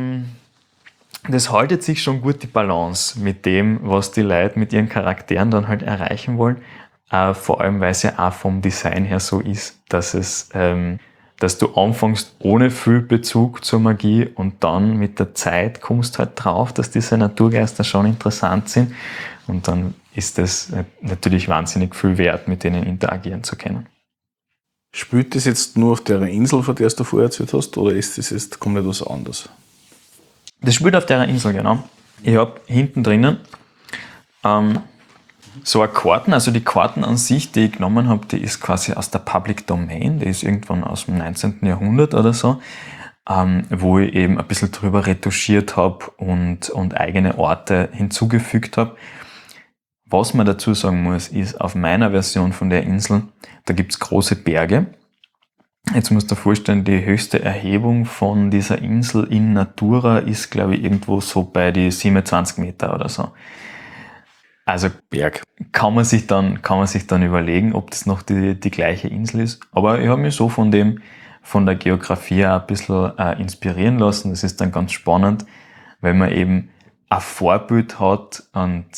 das haltet sich schon gut die Balance mit dem, was die Leute mit ihren Charakteren dann halt erreichen wollen. Vor allem, weil es ja auch vom Design her so ist, dass du anfängst ohne viel Bezug zur Magie und dann mit der Zeit kommst halt drauf, dass diese Naturgeister schon interessant sind. Und dann ist das natürlich wahnsinnig viel wert, mit denen interagieren zu können. Spielt das jetzt nur auf der Insel, von der du vorher erzählt hast, oder ist das jetzt komplett was anderes? Das spielt auf der Insel, genau. Ich habe hinten drinnen so eine Karten, also die Karten an sich, die ich genommen habe, die ist quasi aus der Public Domain, die ist irgendwann aus dem 19. Jahrhundert oder so, wo ich eben ein bisschen drüber retuschiert habe und eigene Orte hinzugefügt habe. Was man dazu sagen muss, ist, auf meiner Version von der Insel, da gibt's große Berge. Jetzt musst du dir vorstellen, die höchste Erhebung von dieser Insel in Natura ist, glaube ich, irgendwo so bei die 27 Meter oder so. Also Berg. Kann man sich dann überlegen, ob das noch die gleiche Insel ist. Aber ich habe mich so von der Geografie auch ein bisschen inspirieren lassen. Das ist dann ganz spannend, weil man eben ein Vorbild hat und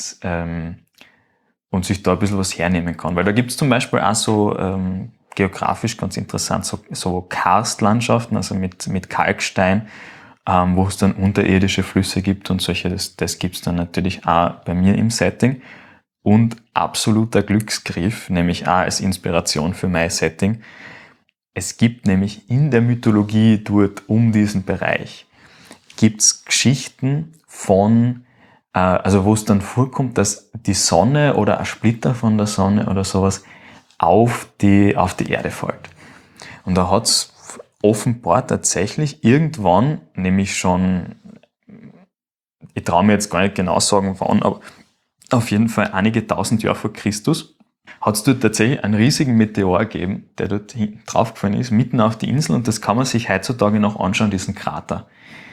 sich da ein bisschen was hernehmen kann. Weil da gibt es zum Beispiel auch so geografisch ganz interessant, so Karstlandschaften, also mit Kalkstein, wo es dann unterirdische Flüsse gibt und solche, das gibt es dann natürlich auch bei mir im Setting. Und absoluter Glücksgriff, nämlich auch als Inspiration für mein Setting. Es gibt nämlich in der Mythologie dort um diesen Bereich, gibt's Geschichten von, also wo es dann vorkommt, dass die Sonne oder ein Splitter von der Sonne oder sowas auf die Erde fällt. Und da hat's offenbar tatsächlich irgendwann, nämlich schon, ich traue mir jetzt gar nicht genau sagen wann, aber auf jeden Fall einige tausend Jahre vor Christus, hat es dort tatsächlich einen riesigen Meteor gegeben, der dort draufgefallen ist, mitten auf die Insel, und das kann man sich heutzutage noch anschauen, diesen Krater.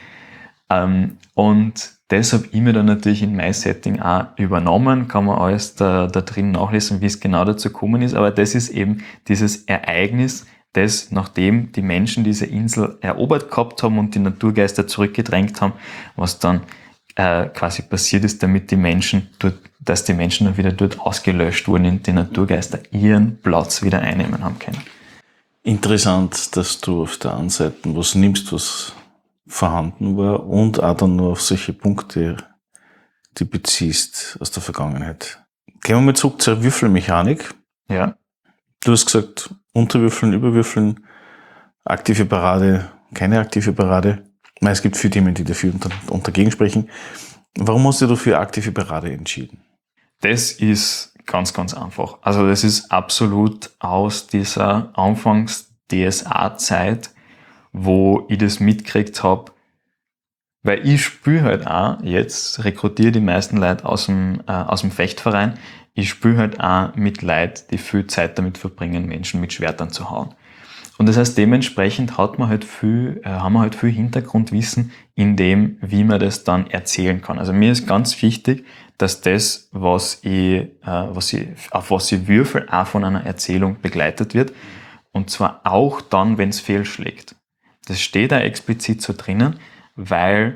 Und das habe ich mir dann natürlich in mein Setting auch übernommen, kann man alles da drin nachlesen, wie es genau dazu gekommen ist, aber das ist eben dieses Ereignis, das, nachdem die Menschen diese Insel erobert gehabt haben und die Naturgeister zurückgedrängt haben, was dann quasi passiert ist, damit die Menschen dann wieder dort ausgelöscht wurden und die Naturgeister ihren Platz wieder einnehmen haben können. Interessant, dass du auf der einen Seite was nimmst, was vorhanden war und auch dann nur auf solche Punkte, die beziehst aus der Vergangenheit. Gehen wir mal zurück zur Würfelmechanik. Ja. Du hast gesagt, Unterwürfeln, Überwürfeln, aktive Parade, keine aktive Parade. Nein, es gibt viele Themen, die dafür und dagegen sprechen. Warum hast du für aktive Parade entschieden? Das ist ganz, ganz einfach. Also das ist absolut aus dieser Anfangs-DSA-Zeit, wo ich das mitgekriegt habe, weil ich spüre halt auch, jetzt rekrutiere die meisten Leute aus dem Fechtverein, ich spüre halt auch mit Leuten, die viel Zeit damit verbringen, Menschen mit Schwertern zu hauen. Und das heißt, dementsprechend haben wir halt viel Hintergrundwissen in dem, wie man das dann erzählen kann. Also mir ist ganz wichtig, dass das, auf was ich würfel, auch von einer Erzählung begleitet wird. Und zwar auch dann, wenn es fehlschlägt. Das steht da explizit so drinnen, weil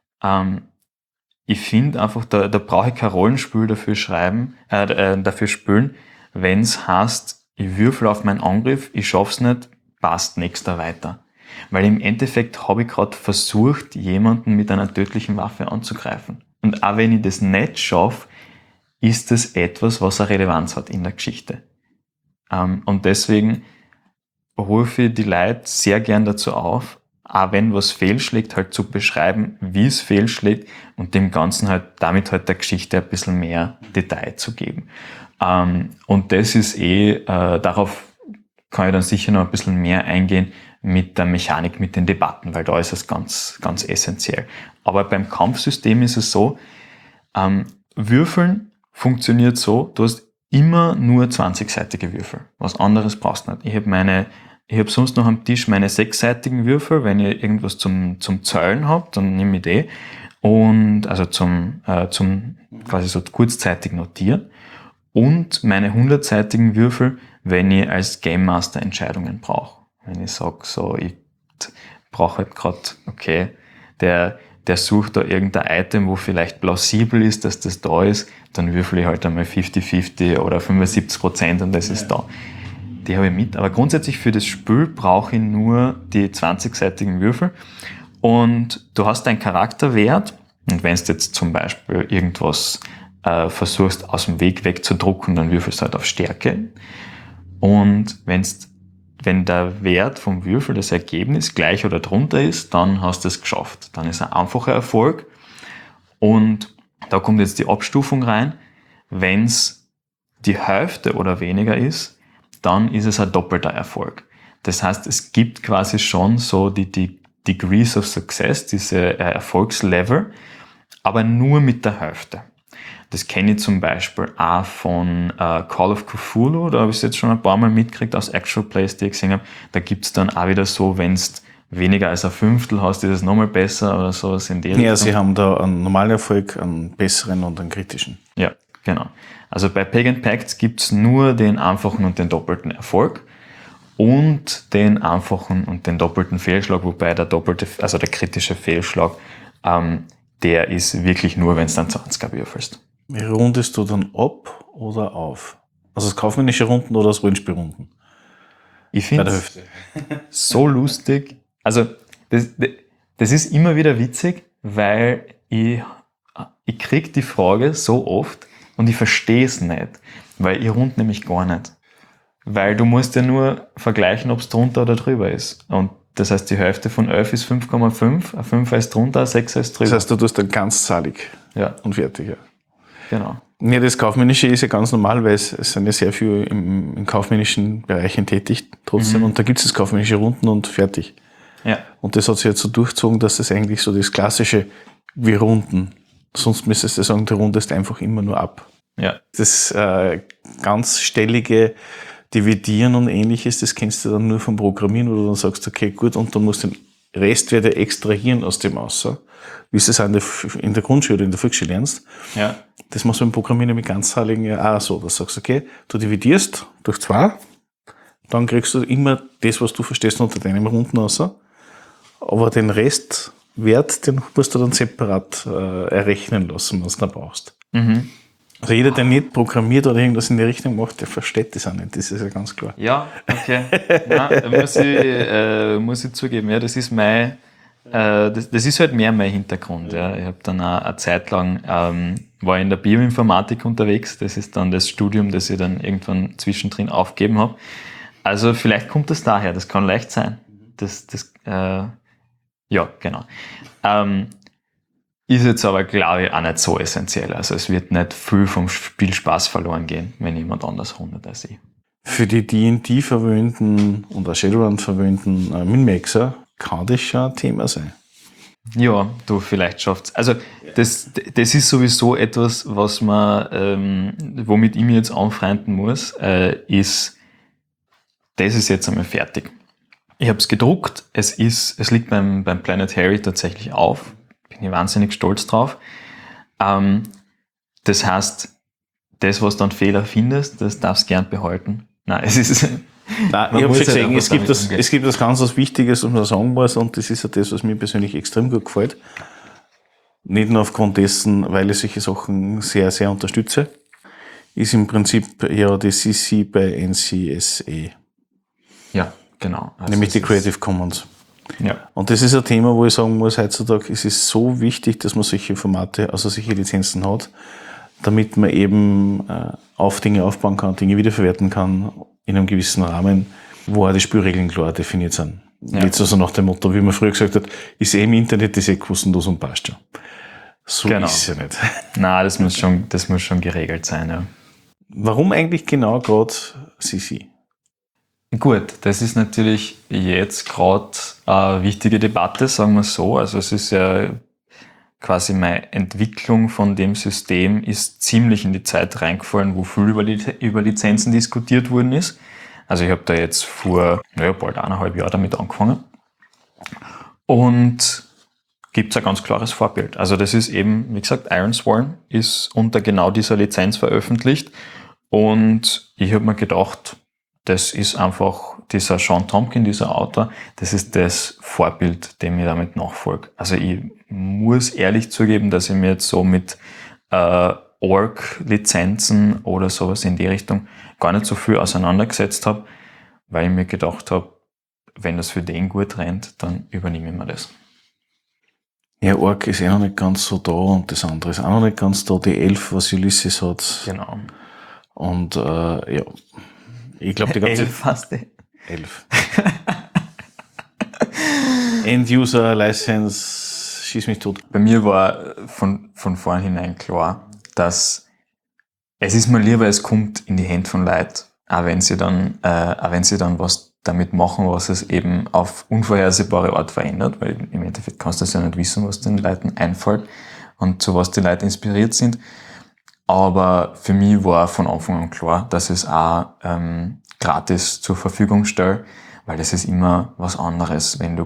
ich finde einfach, da brauche ich kein Rollenspiel dafür spielen, wenn es heißt, ich würfel auf meinen Angriff, ich schaff's nicht, passt nächster weiter. Weil im Endeffekt habe ich gerade versucht, jemanden mit einer tödlichen Waffe anzugreifen. Und auch wenn ich das nicht schaffe, ist das etwas, was eine Relevanz hat in der Geschichte. Und deswegen rufe ich die Leute sehr gern dazu auf, auch wenn was fehlschlägt, halt zu beschreiben, wie es fehlschlägt und dem Ganzen halt, damit halt der Geschichte ein bisschen mehr Detail zu geben. Und das ist darauf kann ich dann sicher noch ein bisschen mehr eingehen mit der Mechanik, mit den Debatten, weil da ist es ganz, ganz essentiell. Aber beim Kampfsystem ist es so, Würfeln funktioniert so, du hast immer nur 20-seitige Würfel. Was anderes brauchst du nicht. Ich habe sonst noch am Tisch meine 6-seitigen Würfel, wenn ihr irgendwas zum Zählen habt, dann nehme ich die. Und also zum quasi so kurzzeitig notieren. Und meine 100-seitigen Würfel, wenn ich als Game Master Entscheidungen brauche. Wenn ich sage, so, ich brauche halt gerade, okay, der sucht da irgendein Item, wo vielleicht plausibel ist, dass das da ist, dann würfel ich halt einmal 50-50 oder 75% und das ist da. Die habe ich mit. Aber grundsätzlich für das Spiel brauche ich nur die 20-seitigen Würfel. Und du hast einen Charakterwert. Und wenn du jetzt zum Beispiel irgendwas versuchst, aus dem Weg wegzudrucken, dann würfelst du halt auf Stärke. Und wenn der Wert vom Würfel, das Ergebnis, gleich oder drunter ist, dann hast du es geschafft. Dann ist ein einfacher Erfolg. Und da kommt jetzt die Abstufung rein. Wenn es die Hälfte oder weniger ist, dann ist es ein doppelter Erfolg. Das heißt, es gibt quasi schon so die Degrees of Success, diese Erfolgslevel, aber nur mit der Hälfte. Das kenne ich zum Beispiel auch von Call of Cthulhu, da habe ich es jetzt schon ein paar Mal mitgekriegt aus Actual Plays, die ich gesehen habe. Da gibt es dann auch wieder so, wenn es weniger als ein Fünftel hast, ist es nochmal besser oder sowas in der Richtung. Ja, sie haben da einen normalen Erfolg, einen besseren und einen kritischen. Ja, genau. Also bei Pagan Pacts gibt es nur den einfachen und den doppelten Erfolg und den einfachen und den doppelten Fehlschlag, wobei der kritische Fehlschlag, der ist wirklich nur, wenn du dann 20er würfelst. Wie rundest du dann ab oder auf? Also das kaufmännische Runden oder das Rollenspielrunden? Ich finde es so lustig. Also das ist immer wieder witzig, weil ich kriege die Frage so oft und ich verstehe es nicht, weil ich rund nämlich gar nicht. Weil du musst ja nur vergleichen, ob es drunter oder drüber ist. Und das heißt, die Hälfte von 11 ist 5,5, ein 5 ist drunter, ein 6 ist drüber. Das heißt, du tust dann ganzzahlig und fertig. Ja. Genau. Ja, das Kaufmännische ist ja ganz normal, weil es sind ja sehr viel im kaufmännischen Bereichen tätig trotzdem und da gibt es das kaufmännische Runden und fertig. Ja. Und das hat sich jetzt so durchgezogen, dass das eigentlich so das klassische wie Runden. Sonst müsstest du sagen, du rundest einfach immer nur ab. Ja. Das ganzstellige Dividieren und ähnliches, das kennst du dann nur vom Programmieren, wo du dann sagst, okay, gut, und dann musst du den Restwerte extrahieren aus dem Außer, wie du es in der Grundschule oder in der Volksschule lernst. Ja. Das machst du beim Programmieren mit ganzzahligen ja auch so. Du sagst, okay, du dividierst durch 2, dann kriegst du immer das, was du verstehst, unter deinem Runden außer. Aber den Restwert, den musst du dann separat errechnen lassen, was du da brauchst. Mhm. Also jeder, der nicht programmiert oder irgendwas in die Richtung macht, der versteht das auch nicht. Das ist ja ganz klar. Ja, okay. Nein, muss ich zugeben, ja, das ist mein das ist halt mehr mein Hintergrund. Ja. Ich habe dann auch eine Zeit lang, war in der Bioinformatik unterwegs. Das ist dann das Studium, das ich dann irgendwann zwischendrin aufgegeben habe. Also vielleicht kommt das daher, das kann leicht sein. Ja, genau. Ist jetzt aber, glaube ich, auch nicht so essentiell. Also es wird nicht viel vom Spielspaß verloren gehen, wenn jemand anders rundet als ich. Für die D&D verwöhnten und auch Shadowrun verwöhnten Min-Maxer kann das schon ein Thema sein. Ja, du, vielleicht schafft's. Also das ist sowieso etwas, was man, womit ich mich jetzt anfreunden muss, ist, das ist jetzt einmal fertig. Ich habe es gedruckt, es liegt beim Planet Harry tatsächlich auf. Bin ich wahnsinnig stolz drauf. Das heißt, das, was du an Fehler findest, das darfst du gern behalten. Nein, es ist... Nein, ich habe schon gesehen, es gibt das ganz was Wichtiges, was man sagen muss, und das ist ja das, was mir persönlich extrem gut gefällt. Nicht nur aufgrund dessen, weil ich solche Sachen sehr, sehr unterstütze, ist im Prinzip ja die CC bei NCSA. Ja, genau. Also nämlich die Creative Commons. Ja. Und das ist ein Thema, wo ich sagen muss, heutzutage es ist so wichtig, dass man solche Formate, also solche Lizenzen hat, damit man eben auf Dinge aufbauen kann, Dinge wiederverwerten kann, in einem gewissen Rahmen, wo auch die Spielregeln klar definiert sind. Ja. Jetzt also nach dem Motto, wie man früher gesagt hat, ist im Internet, ist kostenlos und passt schon. So genau. Ist es ja nicht. Nein, das muss schon geregelt sein, ja. Warum eigentlich genau gerade CC? Gut, das ist natürlich jetzt gerade eine wichtige Debatte, sagen wir so. Also es ist ja quasi meine Entwicklung von dem System ist ziemlich in die Zeit reingefallen, wo viel über Lizenzen diskutiert worden ist. Also ich habe da jetzt vor bald 1,5 Jahren damit angefangen. Und gibt es ein ganz klares Vorbild. Also das ist eben, wie gesagt, Ironsworn ist unter genau dieser Lizenz veröffentlicht. Und ich habe mir gedacht, das ist einfach dieser Sean Tomkin, dieser Autor, das ist das Vorbild, dem ich damit nachfolge. Also ich muss ehrlich zugeben, dass ich mir jetzt so mit Org-Lizenzen oder sowas in die Richtung gar nicht so viel auseinandergesetzt habe, weil ich mir gedacht habe, wenn das für den gut rennt, dann übernehme ich mir das. Ja, Org ist noch nicht ganz so da und das andere ist auch noch nicht ganz da. Die 11, was Ulysses hat. Genau. Und ja, ich glaube die ganze... 11 hast du. 11. End-User, License, schieß mich tot. Bei mir war von vornherein klar, dass es ist mir lieber, es kommt in die Hände von Leuten, auch wenn sie dann was damit machen, was es eben auf unvorhersehbare Art verändert, weil im Endeffekt kannst du das ja nicht wissen, was den Leuten einfällt und zu was die Leute inspiriert sind. Aber für mich war von Anfang an klar, dass es auch gratis zur Verfügung stelle, weil das ist immer was anderes, wenn du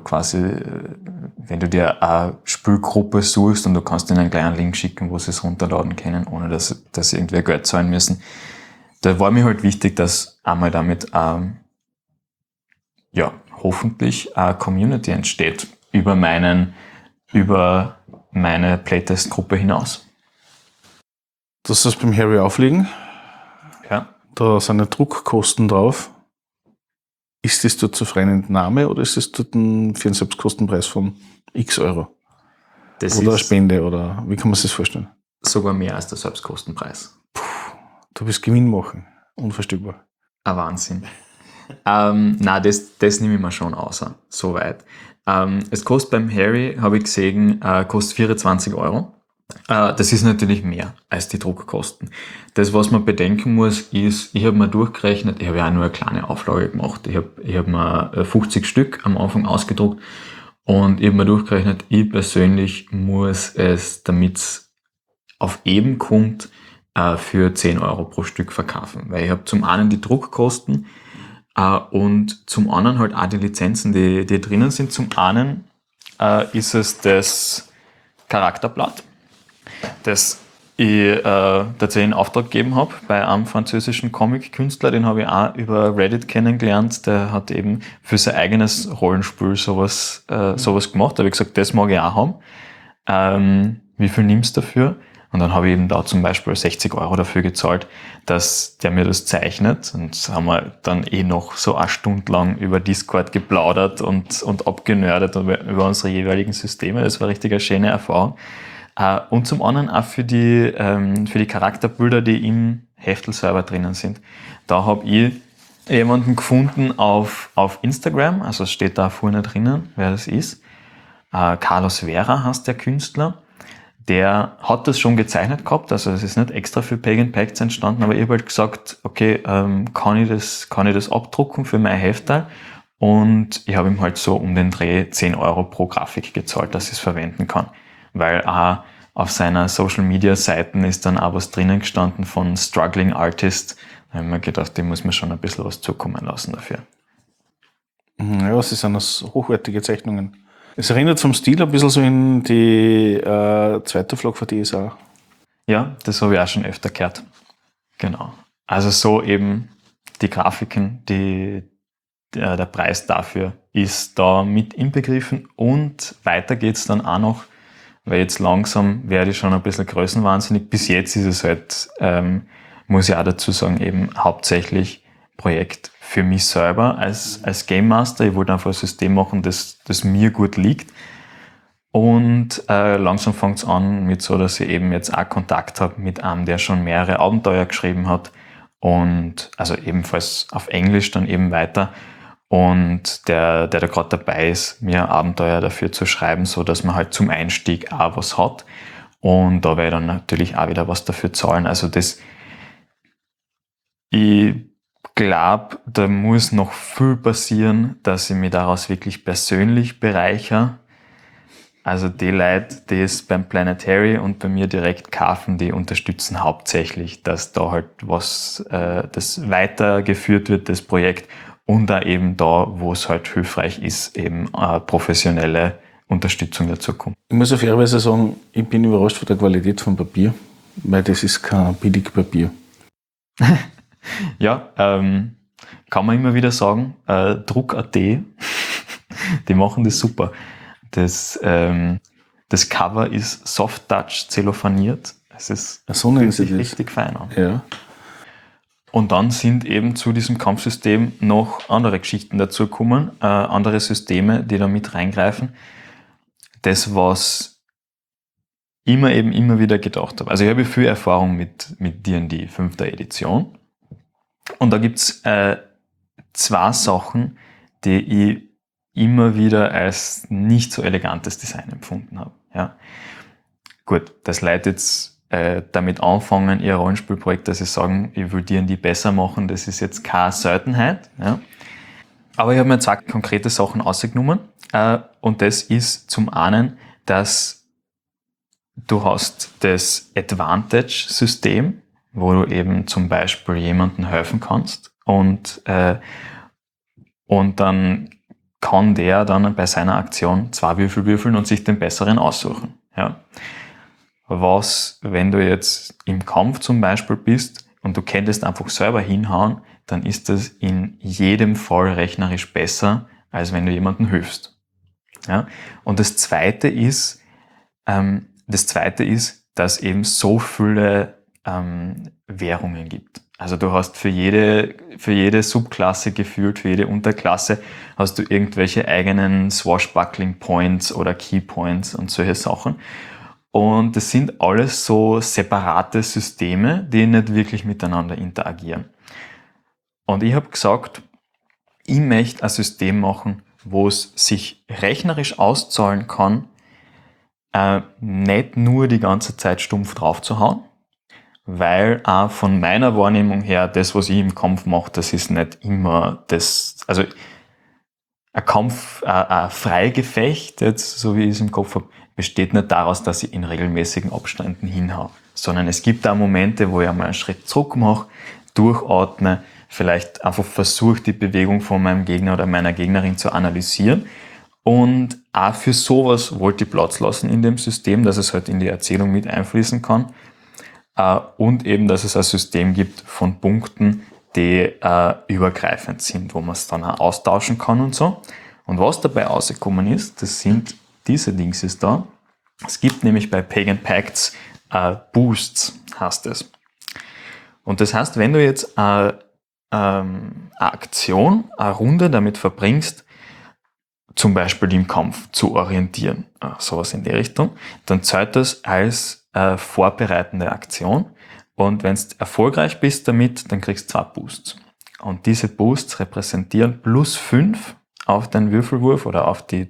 dir eine Spielgruppe suchst und du kannst ihnen einen kleinen Link schicken, wo sie es runterladen können, ohne dass sie irgendwer Geld zahlen müssen. Da war mir halt wichtig, dass einmal damit hoffentlich eine Community entsteht über meine Playtest-Gruppe hinaus. Du hast das beim Harry auflegen. Ja. Da sind ja Druckkosten drauf. Ist das dort zur freien Entnahme oder ist das dort für einen Selbstkostenpreis von x Euro? Das oder ist Spende oder wie kann man sich das vorstellen? Sogar mehr als der Selbstkostenpreis. Du willst Gewinn machen. Unvorstellbar. Ein Wahnsinn. Nein, das nehme ich mir schon außer. Soweit. Es kostet beim Harry, habe ich gesehen, kostet 24 Euro. Das ist natürlich mehr als die Druckkosten. Das, was man bedenken muss, ist, ich habe mir durchgerechnet, ich habe ja auch nur eine kleine Auflage gemacht. Ich habe mir 50 Stück am Anfang ausgedruckt und ich habe mir durchgerechnet, ich persönlich muss es, damit es auf eben kommt, für 10 Euro pro Stück verkaufen. Weil ich habe zum einen die Druckkosten und zum anderen halt auch die Lizenzen, die drinnen sind. Zum einen ist es das Charakterblatt, das ich tatsächlich in Auftrag gegeben habe bei einem französischen Comic-Künstler, den habe ich auch über Reddit kennengelernt, der hat eben für sein eigenes Rollenspiel sowas gemacht, da habe ich gesagt, das mag ich auch haben. Wie viel nimmst du dafür? Und dann habe ich eben da zum Beispiel 60 € dafür gezahlt, dass der mir das zeichnet. Und haben wir dann noch so eine Stunde lang über Discord geplaudert und abgenördet über unsere jeweiligen Systeme. Das war richtig eine schöne Erfahrung. Und zum anderen auch für die Charakterbilder, die im Heftel selber drinnen sind. Da habe ich jemanden gefunden auf Instagram, also es steht da vorne drinnen, wer das ist. Carlos Vera heißt der Künstler. Der hat das schon gezeichnet gehabt, also es ist nicht extra für Pagan Pacts entstanden, aber ich habe halt gesagt, okay, kann ich das abdrucken für mein Heftal? Und ich habe ihm halt so um den Dreh 10 € pro Grafik gezahlt, dass ich es verwenden kann. Weil auch auf seiner Social Media Seiten ist dann auch was drinnen gestanden von Struggling Artist. Da habe ich mir gedacht, dem muss man schon ein bisschen was zukommen lassen dafür. Ja, sie sind das hochwertige Zeichnungen. Es erinnert vom Stil ein bisschen so in die zweite Flagge von DSA. Ja, das habe ich auch schon öfter gehört. Genau. Also so eben die Grafiken, der Preis dafür ist da mit inbegriffen und weiter geht's dann auch noch, weil jetzt langsam werde ich schon ein bisschen größenwahnsinnig. Bis jetzt ist es halt, muss ich auch dazu sagen, eben hauptsächlich Projekt für mich selber als Game Master. Ich wollte einfach ein System machen, das mir gut liegt. Und langsam fängt es an mit so, dass ich eben jetzt auch Kontakt habe mit einem, der schon mehrere Abenteuer geschrieben hat. Und also ebenfalls auf Englisch dann eben weiter. Und der da gerade dabei ist, mir Abenteuer dafür zu schreiben, so dass man halt zum Einstieg auch was hat. Und da werde ich dann natürlich auch wieder was dafür zahlen. Also ich glaube, da muss noch viel passieren, dass ich mich daraus wirklich persönlich bereichere. Also die Leute, die es beim Planetary und bei mir direkt kaufen, die unterstützen hauptsächlich, dass da halt was, das weitergeführt wird, das Projekt, und da eben da, wo es halt hilfreich ist, eben professionelle Unterstützung dazu kommt. Ich muss auf fairerweise sagen, ich bin überrascht von der Qualität vom Papier, weil das ist kein Billigpapier. Ja, kann man immer wieder sagen, Druck.at, die machen das super. Das Cover ist Soft Touch zellophaniert. Es ist So nennen sie das. richtig fein an. Ja. Und dann sind eben zu diesem Kampfsystem noch andere Geschichten dazu gekommen, andere Systeme, die da mit reingreifen. Das, was ich immer wieder gedacht habe. Also ich habe viel Erfahrung mit D&D 5. Edition. Und da gibt's zwei Sachen, die ich immer wieder als nicht so elegantes Design empfunden habe. Ja. Gut, das Leute jetzt damit anfangen, ihr Rollenspielprojekt, dass sie sagen, ich will D&D besser machen, das ist jetzt keine Seltenheit. Ja. Aber ich habe mir zwei konkrete Sachen ausgenommen. Und das ist zum einen, dass du hast das Advantage-System, wo du eben zum Beispiel jemandem helfen kannst und dann kann der dann bei seiner Aktion 2 Würfel würfeln und sich den besseren aussuchen. Ja. Was, wenn du jetzt im Kampf zum Beispiel bist und du könntest einfach selber hinhauen, dann ist das in jedem Fall rechnerisch besser, als wenn du jemandem hilfst. Ja. Und das Zweite ist, dass eben so viele Währungen gibt. Also du hast für jede Subklasse gefühlt, für jede Unterklasse hast du irgendwelche eigenen Swashbuckling Points oder Key Points und solche Sachen. Und das sind alles so separate Systeme, die nicht wirklich miteinander interagieren. Und ich habe gesagt, ich möchte ein System machen, wo es sich rechnerisch auszahlen kann, nicht nur die ganze Zeit stumpf draufzuhauen, weil auch von meiner Wahrnehmung her, das, was ich im Kampf mache, das ist nicht immer das, also ein Kampf, ein Freigefecht, jetzt, so wie ich es im Kopf habe, besteht nicht daraus, dass ich in regelmäßigen Abständen hinhaue, sondern es gibt auch Momente, wo ich einmal einen Schritt zurück mache, durchatme, vielleicht einfach versuche, die Bewegung von meinem Gegner oder meiner Gegnerin zu analysieren. Und auch für sowas wollte ich Platz lassen in dem System, dass es halt in die Erzählung mit einfließen kann. Und eben, dass es ein System gibt von Punkten, die übergreifend sind, wo man es dann auch austauschen kann und so. Und was dabei rausgekommen ist, das sind diese Dingses da. Es gibt nämlich bei Pagan Pacts Boosts, heißt es. Und das heißt, wenn du jetzt eine Aktion, eine Runde damit verbringst, zum Beispiel im Kampf zu orientieren, sowas in die Richtung, dann zählt das als vorbereitende Aktion. Und wenn du erfolgreich bist damit, dann kriegst du 2 Boosts. Und diese Boosts repräsentieren +5 auf deinen Würfelwurf oder auf die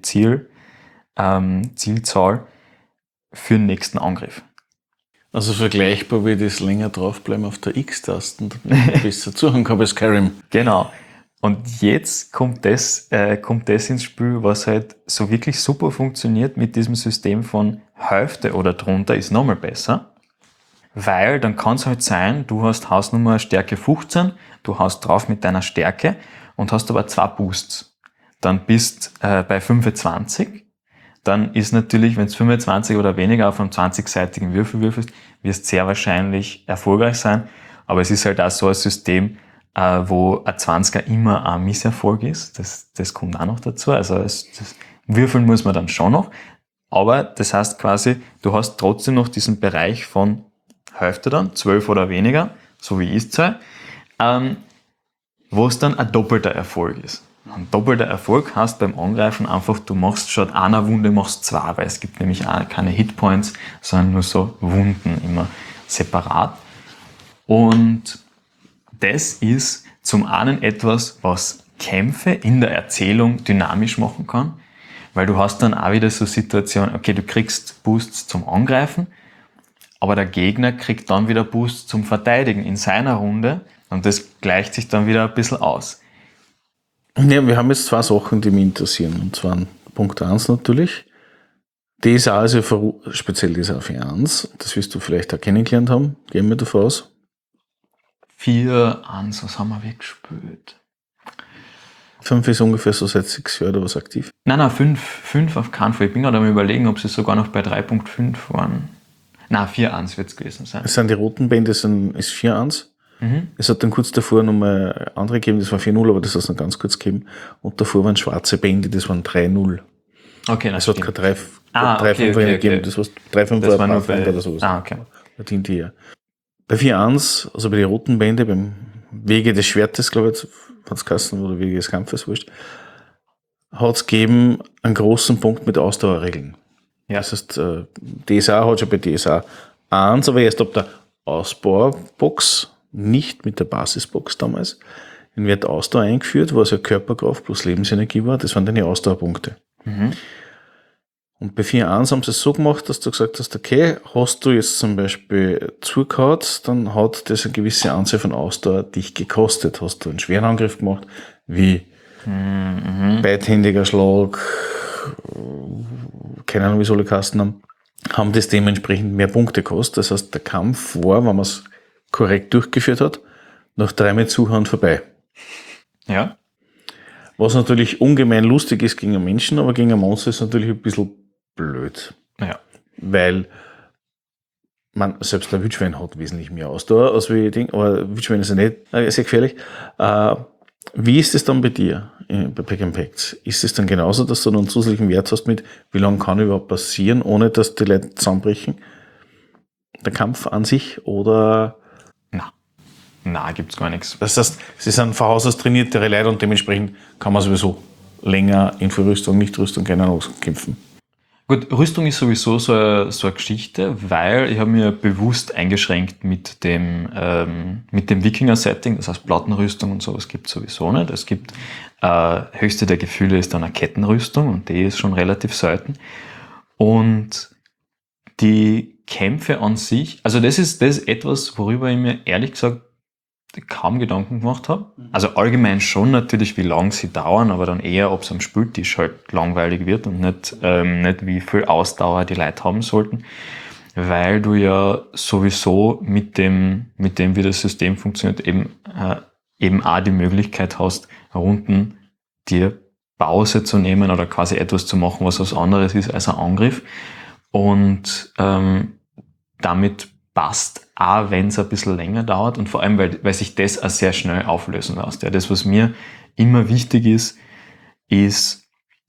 Zielzahl für den nächsten Angriff. Also vergleichbar wie das länger draufbleiben auf der X-Taste, besser zuhören kann bei Skyrim. Genau. Und jetzt kommt das ins Spiel, was halt so wirklich super funktioniert mit diesem System von Hälfte oder drunter ist nochmal besser. Weil dann kann es halt sein, du hast Hausnummer Stärke 15, du haust drauf mit deiner Stärke und hast aber 2 Boosts. Dann bist bei 25. Dann ist natürlich, wenn es 25 oder weniger auf einem 20-seitigen Würfel würfelst, wirst sehr wahrscheinlich erfolgreich sein. Aber es ist halt auch so ein System, wo ein 20er immer ein Misserfolg ist. Das kommt auch noch dazu. Also das Würfeln muss man dann schon noch. Aber das heißt quasi, du hast trotzdem noch diesen Bereich von Hälfte dann, 12 oder weniger, so wie Ist-Zahl, wo es dann ein doppelter Erfolg ist. Ein doppelter Erfolg heißt beim Angreifen einfach, du machst statt einer Wunde machst 2, weil es gibt nämlich auch keine Hitpoints, sondern nur so Wunden, immer separat. Und das ist zum einen etwas, was Kämpfe in der Erzählung dynamisch machen kann, weil du hast dann auch wieder so Situationen, okay, du kriegst Boosts zum Angreifen, aber der Gegner kriegt dann wieder Boosts zum Verteidigen in seiner Runde und das gleicht sich dann wieder ein bisschen aus. Ja, wir haben jetzt 2 Sachen, die mich interessieren. Und zwar Punkt 1 natürlich. DSA ist ja speziell DSA 4.1. Das wirst du vielleicht auch kennengelernt haben. Gehen wir davon aus. 4.1, was haben wir weggespielt? 5 ist ungefähr so seit 6 Jahren oder was aktiv. Nein, 5 auf keinen Fall. Ich bin gerade am Überlegen, ob sie sogar noch bei 3.5 waren. Nein, 4.1 wird es gewesen sein. Es sind die roten Bände, ist 4.1. Es hat dann kurz davor nochmal andere gegeben, das war 4.0, aber das hat es noch ganz kurz gegeben. Und davor waren schwarze Bände, das waren 3.0. Okay, das hat keine 3.5 gegeben, das war 3.5 war nur bei, oder sowas. okay. Bei 4.1, also bei den roten Bände, beim Wege des Schwertes, glaube ich, von Kassen oder Wege des Kampfes, wurscht, hat es gegeben einen großen Punkt mit Ausdauerregeln. Ja. Das heißt, DSA hat schon bei DSA 1, aber erst ab der Ausbaubox, nicht mit der Basisbox damals, den Wert Ausdauer eingeführt, wo also Körperkraft plus Lebensenergie war. Das waren deine Ausdauerpunkte. Und bei 4.1 haben sie es so gemacht, dass du gesagt hast, okay, hast du jetzt zum Beispiel zugehauen, dann hat das eine gewisse Anzahl von Ausdauer dich gekostet. Hast du einen schweren Angriff gemacht, wie beidhändiger Schlag, keine Ahnung, wie so alle Kasten haben das dementsprechend mehr Punkte gekostet. Das heißt, der Kampf war, wenn man es korrekt durchgeführt hat, nach 3 Mal Zuhauen vorbei. Ja. Was natürlich ungemein lustig ist gegen einen Menschen, aber gegen ein Monster ist natürlich ein bisschen blöd. Ja. Weil selbst der Wildschwein hat wesentlich mehr Ausdauer, als wie Ding, aber Wildschwein ist ja nicht sehr gefährlich. Wie ist es dann bei dir, bei Pack and Packs? Ist es dann genauso, dass du noch einen zusätzlichen Wert hast mit, wie lange kann überhaupt passieren, ohne dass die Leute zusammenbrechen? Der Kampf an sich oder? Nein, gibt's gar nichts. Das heißt, sie sind von Haus aus trainiertere Leute und dementsprechend kann man sowieso länger in Rüstung, Nicht-Rüstung, keine Ahnung, kämpfen. Gut, Rüstung ist sowieso so eine Geschichte, weil ich habe mir bewusst eingeschränkt mit dem Wikinger-Setting, das heißt Plattenrüstung und sowas gibt es sowieso nicht. Es gibt höchste der Gefühle ist dann eine Kettenrüstung und die ist schon relativ selten. Und die Kämpfe an sich, also das ist etwas, worüber ich mir ehrlich gesagt kaum Gedanken gemacht habe. Also allgemein schon natürlich, wie lang sie dauern, aber dann eher, ob es am Spieltisch halt langweilig wird und nicht wie viel Ausdauer die Leute haben sollten, weil du ja sowieso mit dem, wie das System funktioniert, eben auch die Möglichkeit hast, Runden dir Pause zu nehmen oder quasi etwas zu machen, was anderes ist als ein Angriff. Und damit passt auch, wenn es ein bisschen länger dauert und vor allem, weil sich das auch sehr schnell auflösen lässt. Ja, das, was mir immer wichtig ist,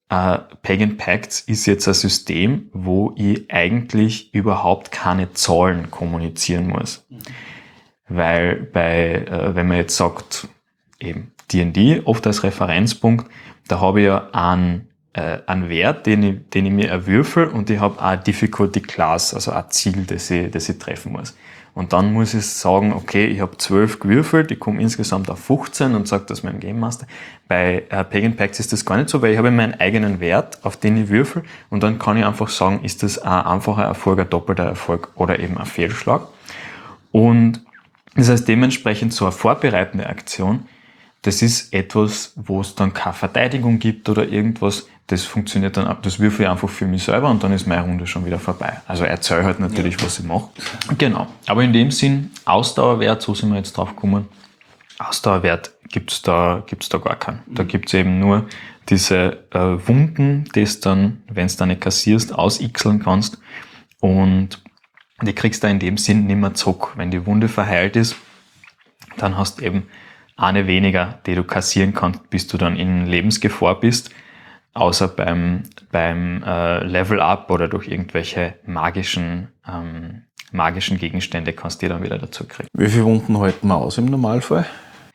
Pagan Pacts ist jetzt ein System, wo ich eigentlich überhaupt keine Zahlen kommunizieren muss. Weil wenn man jetzt sagt, eben D&D, oft als Referenzpunkt, da habe ich ja einen Wert, den ich mir erwürfel, und ich habe auch Difficulty Class, also ein Ziel, das ich treffen muss. Und dann muss ich sagen, okay, ich habe 12 gewürfelt, ich komme insgesamt auf 15 und sage das meinem Game Master. Bei Pagan Pacts ist das gar nicht so, weil ich habe meinen eigenen Wert, auf den ich würfel, und dann kann ich einfach sagen, ist das ein einfacher Erfolg, ein doppelter Erfolg oder eben ein Fehlschlag. Und das heißt dementsprechend so eine vorbereitende Aktion, das ist etwas, wo es dann keine Verteidigung gibt oder irgendwas. Das funktioniert dann, das würfel ich einfach für mich selber und dann ist meine Runde schon wieder vorbei. Also erzähl halt natürlich, was ich mache. Genau. Aber in dem Sinn, Ausdauerwert, so sind wir jetzt drauf gekommen. Ausdauerwert gibt's da gar keinen. Da gibt's eben nur diese Wunden, die es dann, wenn es dann nicht kassierst, ausixeln kannst. Und die kriegst du in dem Sinn nicht mehr zurück. Wenn die Wunde verheilt ist, dann hast du eben eine weniger, die du kassieren kannst, bis du dann in Lebensgefahr bist. Außer beim Level-Up oder durch irgendwelche magischen Gegenstände kannst du die dann wieder dazu kriegen. Wie viele Wunden halten wir aus im Normalfall?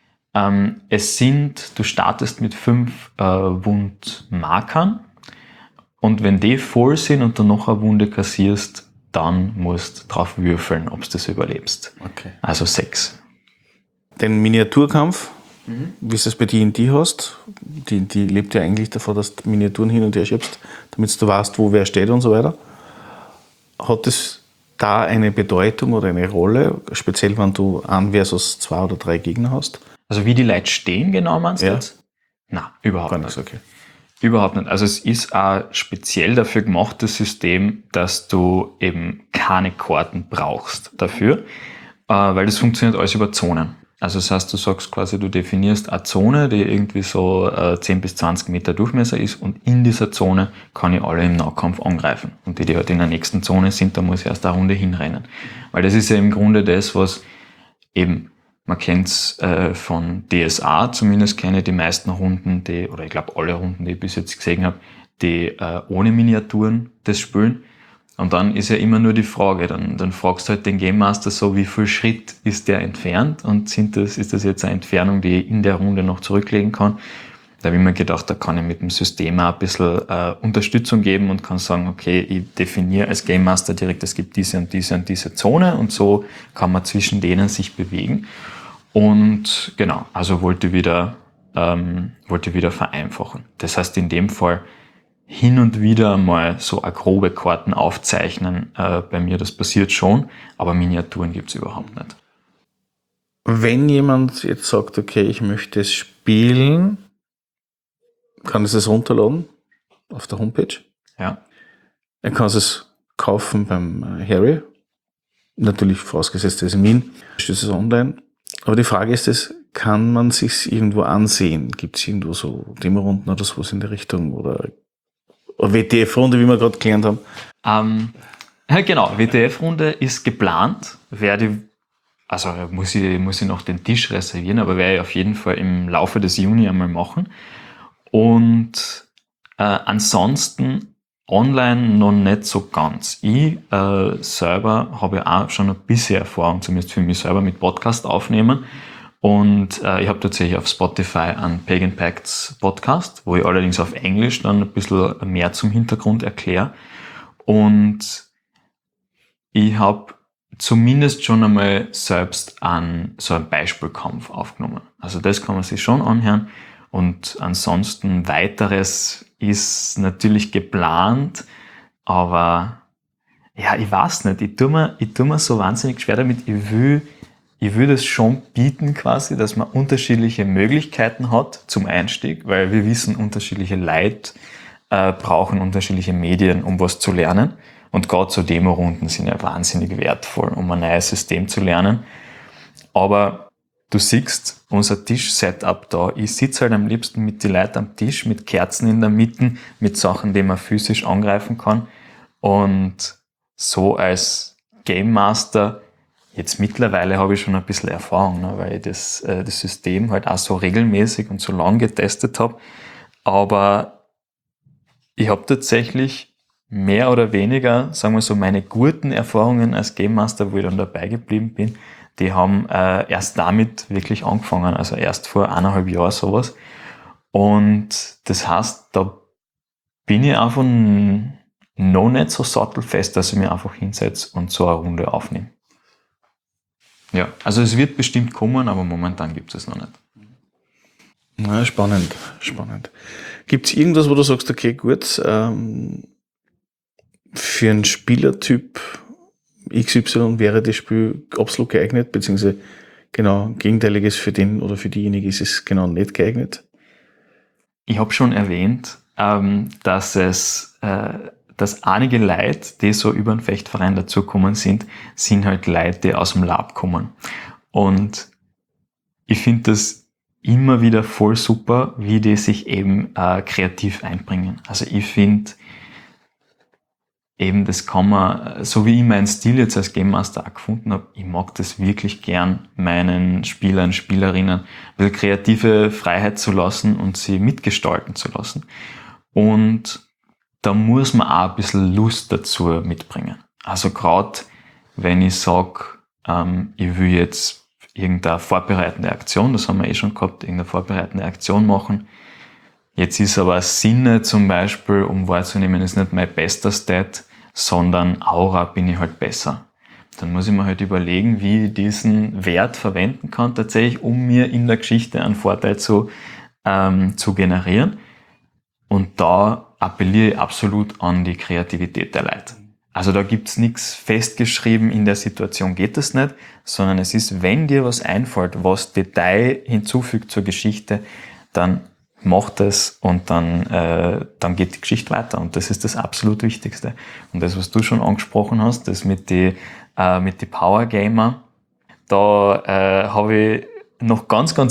Du startest mit 5 Wundmarkern, und wenn die voll sind und du noch eine Wunde kassierst, dann musst du drauf würfeln, ob du das überlebst. Okay. Also 6. Den Miniaturkampf, wie du es bei D&D hast, D&D lebt ja eigentlich davon, dass du Miniaturen hin und her schiebst, damit du weißt, wo wer steht und so weiter. Hat es da eine Bedeutung oder eine Rolle, speziell wenn du 1 versus 2 oder 3 Gegner hast? Also wie die Leute stehen genau, meinst du jetzt? Nein, überhaupt nicht. Okay. Überhaupt nicht. Also es ist ein speziell dafür gemachtes System, dass du eben keine Karten brauchst dafür, weil das funktioniert alles über Zonen. Also das heißt, du sagst quasi, du definierst eine Zone, die irgendwie so 10 bis 20 Meter Durchmesser ist, und in dieser Zone kann ich alle im Nahkampf angreifen. Und die halt in der nächsten Zone sind, da muss ich erst eine Runde hinrennen. Weil das ist ja im Grunde das, was eben, man kennt es von DSA, zumindest kenne ich die meisten Runden, oder ich glaube alle Runden, die ich bis jetzt gesehen habe, die ohne Miniaturen das spielen. Und dann ist ja immer nur die Frage, dann fragst du halt den Game Master so, wie viel Schritt ist der entfernt, und ist das jetzt eine Entfernung, die ich in der Runde noch zurücklegen kann. Da habe ich mir gedacht, da kann ich mit dem System auch ein bisschen Unterstützung geben und kann sagen, okay, ich definiere als Game Master direkt, es gibt diese und diese und diese Zone, und so kann man zwischen denen sich bewegen. Und genau, also wollte wieder vereinfachen. Das heißt, in dem Fall hin und wieder mal so eine grobe Karten aufzeichnen. Bei mir, das passiert schon, aber Miniaturen gibt's überhaupt nicht. Wenn jemand jetzt sagt, okay, ich möchte es spielen, kann es runterladen auf der Homepage. Ja. Er kann es kaufen beim Harry. Natürlich vorausgesetzt, er ist in Wien. Steht es online. Aber die Frage ist, kann man sich irgendwo ansehen? Gibt es irgendwo so Demo-Runden oder sowas in der Richtung? Oder WTF-Runde, wie wir gerade gelernt haben? Genau, WTF-Runde ist geplant. Muss ich noch den Tisch reservieren, aber werde ich auf jeden Fall im Laufe des Juni einmal machen. Und ansonsten online noch nicht so ganz. Ich selber habe ja auch schon ein bisschen Erfahrung, zumindest für mich selber, mit Podcast aufnehmen. Und ich habe tatsächlich auf Spotify einen Pagan Pacts Podcast, wo ich allerdings auf Englisch dann ein bisschen mehr zum Hintergrund erkläre. Und ich habe zumindest schon einmal selbst so einen Beispielkampf aufgenommen. Also das kann man sich schon anhören. Und ansonsten weiteres ist natürlich geplant, aber ja, ich weiß nicht. Ich tu mir so wahnsinnig schwer damit. Ich will das schon bieten quasi, dass man unterschiedliche Möglichkeiten hat zum Einstieg, weil wir wissen, unterschiedliche Leute brauchen unterschiedliche Medien, um was zu lernen. Und gerade so Demo-Runden sind ja wahnsinnig wertvoll, um ein neues System zu lernen. Aber du siehst unser Tisch-Setup da. Ich sitze halt am liebsten mit den Leuten am Tisch, mit Kerzen in der Mitte, mit Sachen, die man physisch angreifen kann. Und so als Game Master, jetzt mittlerweile habe ich schon ein bisschen Erfahrung, ne, weil ich das System halt auch so regelmäßig und so lang getestet habe. Aber Ich habe tatsächlich mehr oder weniger, sagen wir so, meine guten Erfahrungen als Game Master, wo ich dann dabei geblieben bin, die haben erst damit wirklich angefangen, also erst vor 1,5 Jahren sowas. Und das heißt, da bin ich einfach noch nicht so sattelfest, dass ich mich einfach hinsetze und so eine Runde aufnehme. Ja, also es wird bestimmt kommen, aber momentan gibt es noch nicht. Na, spannend. Gibt es irgendwas, wo du sagst, okay, gut, für einen Spielertyp XY wäre das Spiel absolut geeignet, beziehungsweise genau Gegenteiliges für den oder für diejenige ist es genau nicht geeignet? Ich habe schon erwähnt, dass einige Leute, die so über den Fechtverein dazugekommen sind halt Leute, die aus dem Lab kommen. Und ich finde das immer wieder voll super, wie die sich eben kreativ einbringen. Also ich finde eben, das kann man, so wie ich meinen Stil jetzt als Game Master auch gefunden habe, ich mag das wirklich gern, meinen Spielern, Spielerinnen ein bisschen kreative Freiheit zu lassen und sie mitgestalten zu lassen. Und da muss man auch ein bisschen Lust dazu mitbringen. Also gerade wenn ich sage, ich will jetzt irgendeine vorbereitende Aktion, das haben wir schon gehabt, irgendeine vorbereitende Aktion machen. Jetzt ist aber Sinne zum Beispiel, um wahrzunehmen, ist nicht mein bester Stat, sondern Aura bin ich halt besser. Dann muss ich mir halt überlegen, wie ich diesen Wert verwenden kann, tatsächlich, um mir in der Geschichte einen Vorteil zu generieren. Und da appelliere ich absolut an die Kreativität der Leute. Also da gibt's nichts festgeschrieben, in der Situation geht das nicht, sondern es ist, wenn dir was einfällt, was Detail hinzufügt zur Geschichte, dann mach das und dann geht die Geschichte weiter. Und das ist das absolut Wichtigste. Und das, was du schon angesprochen hast, das mit die Power Gamer, da habe ich noch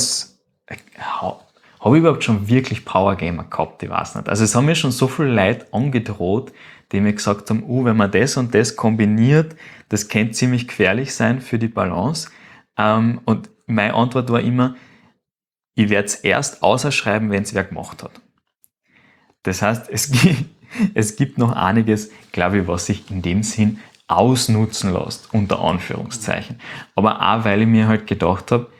habe ich überhaupt schon wirklich Power Gamer gehabt? Ich weiß nicht. Also es haben mir schon so viele Leute angedroht, die mir gesagt haben, wenn man das und das kombiniert, das könnte ziemlich gefährlich sein für die Balance. Und meine Antwort war immer, ich werde es erst außerschreiben, wenn es wer gemacht hat. Das heißt, es gibt noch einiges, glaube ich, was sich in dem Sinn ausnutzen lässt, unter Anführungszeichen. Aber auch, weil ich mir halt gedacht habe,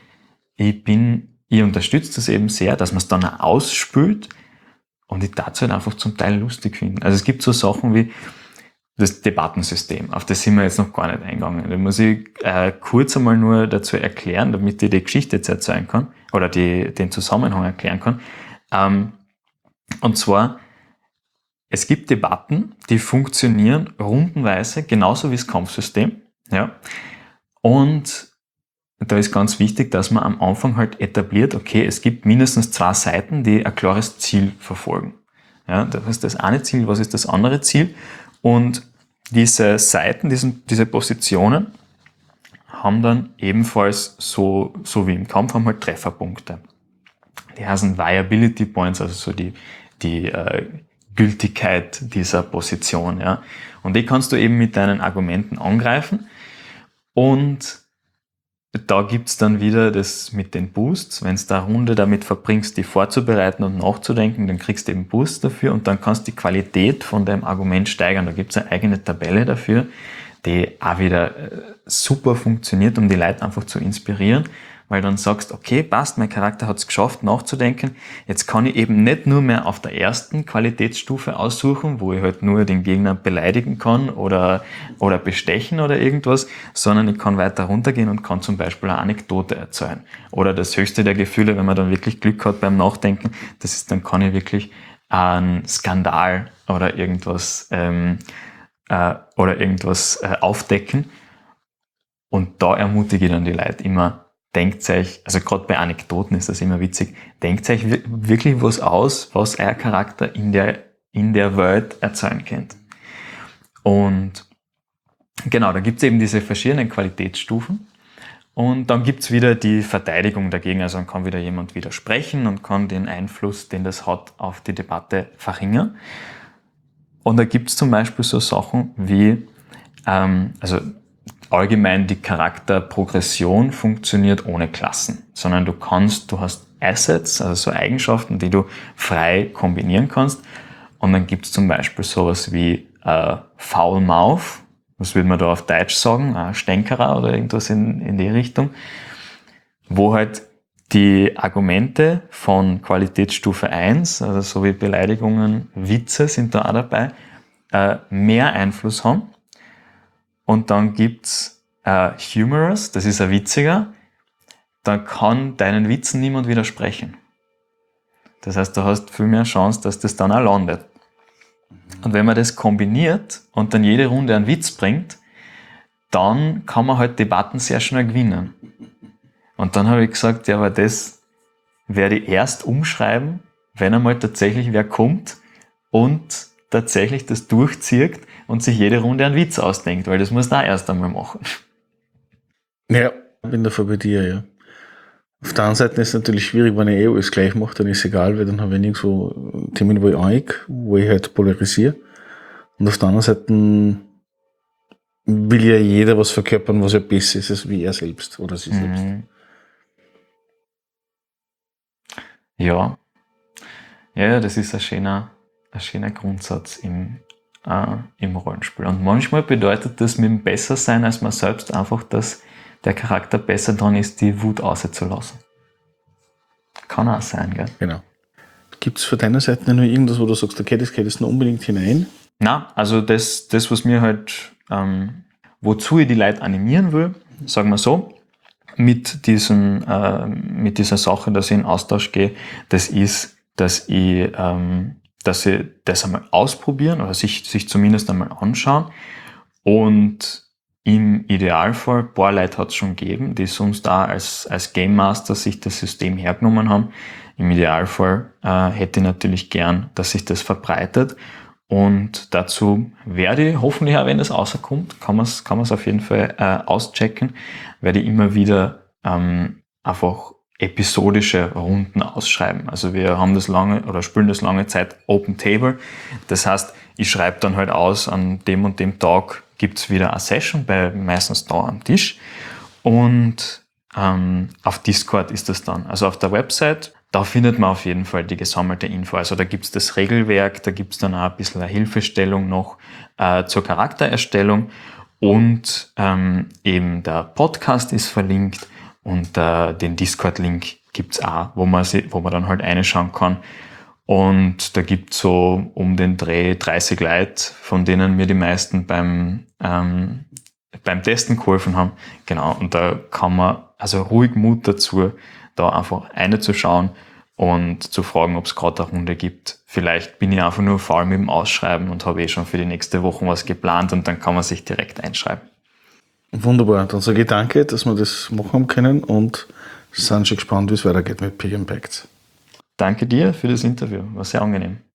ich unterstütze das eben sehr, dass man es dann auch ausspült und ich darf es halt einfach zum Teil lustig finden. Also es gibt so Sachen wie das Debattensystem, auf das sind wir jetzt noch gar nicht eingegangen. Da muss ich kurz einmal nur dazu erklären, damit ich die Geschichte jetzt erzählen kann oder den Zusammenhang erklären kann. Und zwar, es gibt Debatten, die funktionieren rundenweise, genauso wie das Kampfsystem. Ja? Und da ist ganz wichtig, dass man am Anfang halt etabliert, okay, es gibt mindestens 2 Seiten, die ein klares Ziel verfolgen. Ja, das ist das eine Ziel, was ist das andere Ziel? Und diese Seiten, diese Positionen haben dann ebenfalls so wie im Kampf haben halt Trefferpunkte. Die heißen Viability Points, also so die Gültigkeit dieser Position. Ja. Und die kannst du eben mit deinen Argumenten angreifen. Und da gibt's dann wieder das mit den Boosts. Wenn du eine Runde damit verbringst, die vorzubereiten und nachzudenken, dann kriegst du eben Boosts dafür und dann kannst du die Qualität von deinem Argument steigern. Da gibt's eine eigene Tabelle dafür, die auch wieder super funktioniert, um die Leute einfach zu inspirieren, weil dann sagst, okay, passt, mein Charakter hat's geschafft, nachzudenken. Jetzt kann ich eben nicht nur mehr auf der ersten Qualitätsstufe aussuchen, wo ich halt nur den Gegner beleidigen kann oder bestechen oder irgendwas, sondern ich kann weiter runtergehen und kann zum Beispiel eine Anekdote erzählen. Oder das höchste der Gefühle, wenn man dann wirklich Glück hat beim Nachdenken, dann kann ich wirklich einen Skandal oder irgendwas aufdecken. Und da ermutige ich dann die Leute immer, denkt euch, also gerade bei Anekdoten ist das immer witzig, denkt euch wirklich was aus, was euer Charakter in der Welt erzählen könnt. Und genau, da gibt's eben diese verschiedenen Qualitätsstufen. Und dann gibt's wieder die Verteidigung dagegen, also dann kann wieder jemand widersprechen und kann den Einfluss, den das hat, auf die Debatte verringern. Und da gibt's zum Beispiel so Sachen wie, also allgemein die Charakterprogression funktioniert ohne Klassen, sondern du hast Assets, also so Eigenschaften, die du frei kombinieren kannst Und dann gibt es zum Beispiel sowas wie Foul Mouth, was würde man da auf Deutsch sagen, Stänkerer oder irgendwas in die Richtung, wo halt die Argumente von Qualitätsstufe 1, also so wie Beleidigungen, Witze sind da auch dabei, mehr Einfluss haben. Und dann gibt's Humorous, das ist ein witziger, dann kann deinen Witzen niemand widersprechen. Das heißt, du hast viel mehr Chance, dass das dann auch landet. Und wenn man das kombiniert und dann jede Runde einen Witz bringt, dann kann man halt Debatten sehr schnell gewinnen. Und dann habe ich gesagt, ja, aber das werde ich erst umschreiben, wenn einmal tatsächlich wer kommt und tatsächlich das durchzieht und sich jede Runde einen Witz ausdenkt, weil das muss da erst einmal machen. Ja, ich bin dafür bei dir, ja. Auf der anderen Seite ist es natürlich schwierig, wenn ich alles gleich mache, dann ist es egal, weil dann habe ich nirgendwo Themen, wo ich aneige, wo ich halt polarisiere. Und auf der anderen Seite will ja jeder was verkörpern, was ja besser ist, als wie er selbst oder sie selbst. Ja. Ja, das ist ein schöner Grundsatz im Rollenspiel. Und manchmal bedeutet das mit dem Bessersein als man selbst einfach, dass der Charakter besser dran ist, die Wut auszulassen. Kann auch sein, gell? Genau. Gibt es von deiner Seite noch irgendwas, wo du sagst, okay, das geht jetzt noch unbedingt hinein? Na, also das, was mir halt, wozu ich die Leute animieren will, sagen wir so, mit dieser Sache, dass ich in Austausch gehe, das ist, dass sie das einmal ausprobieren oder sich zumindest einmal anschauen. Und im Idealfall, ein paar Leute hat es schon gegeben, die sonst da als Game Master sich das System hergenommen haben. Im Idealfall hätte ich natürlich gern, dass sich das verbreitet. Und dazu werde ich hoffentlich auch, wenn das rauskommt, kann man es auf jeden Fall auschecken, werde ich immer wieder einfach episodische Runden ausschreiben. Also wir haben spielen das lange Zeit Open Table. Das heißt, ich schreibe dann halt aus, an dem und dem Tag gibt's wieder eine Session, meistens da am Tisch. Und auf Discord ist das dann. Also auf der Website, da findet man auf jeden Fall die gesammelte Info. Also da gibt's das Regelwerk, da gibt's dann auch ein bisschen eine Hilfestellung noch zur Charaktererstellung. Und eben der Podcast ist verlinkt und den Discord-Link gibt's auch, wo man dann halt reinschauen kann. Und da gibt's so um den Dreh 30 Leute, von denen mir die meisten beim Testen geholfen haben. Genau, und da kann man also ruhig Mut dazu, da einfach reinzuschauen und zu fragen, ob es gerade eine Runde gibt. Vielleicht bin ich einfach nur faul mit dem Ausschreiben und habe schon für die nächste Woche was geplant und dann kann man sich direkt einschreiben. Wunderbar, dann sage ich danke, dass wir das machen haben können und sind schon gespannt, wie es weitergeht mit Pig & Pacts. Danke dir für das Interview, war sehr angenehm.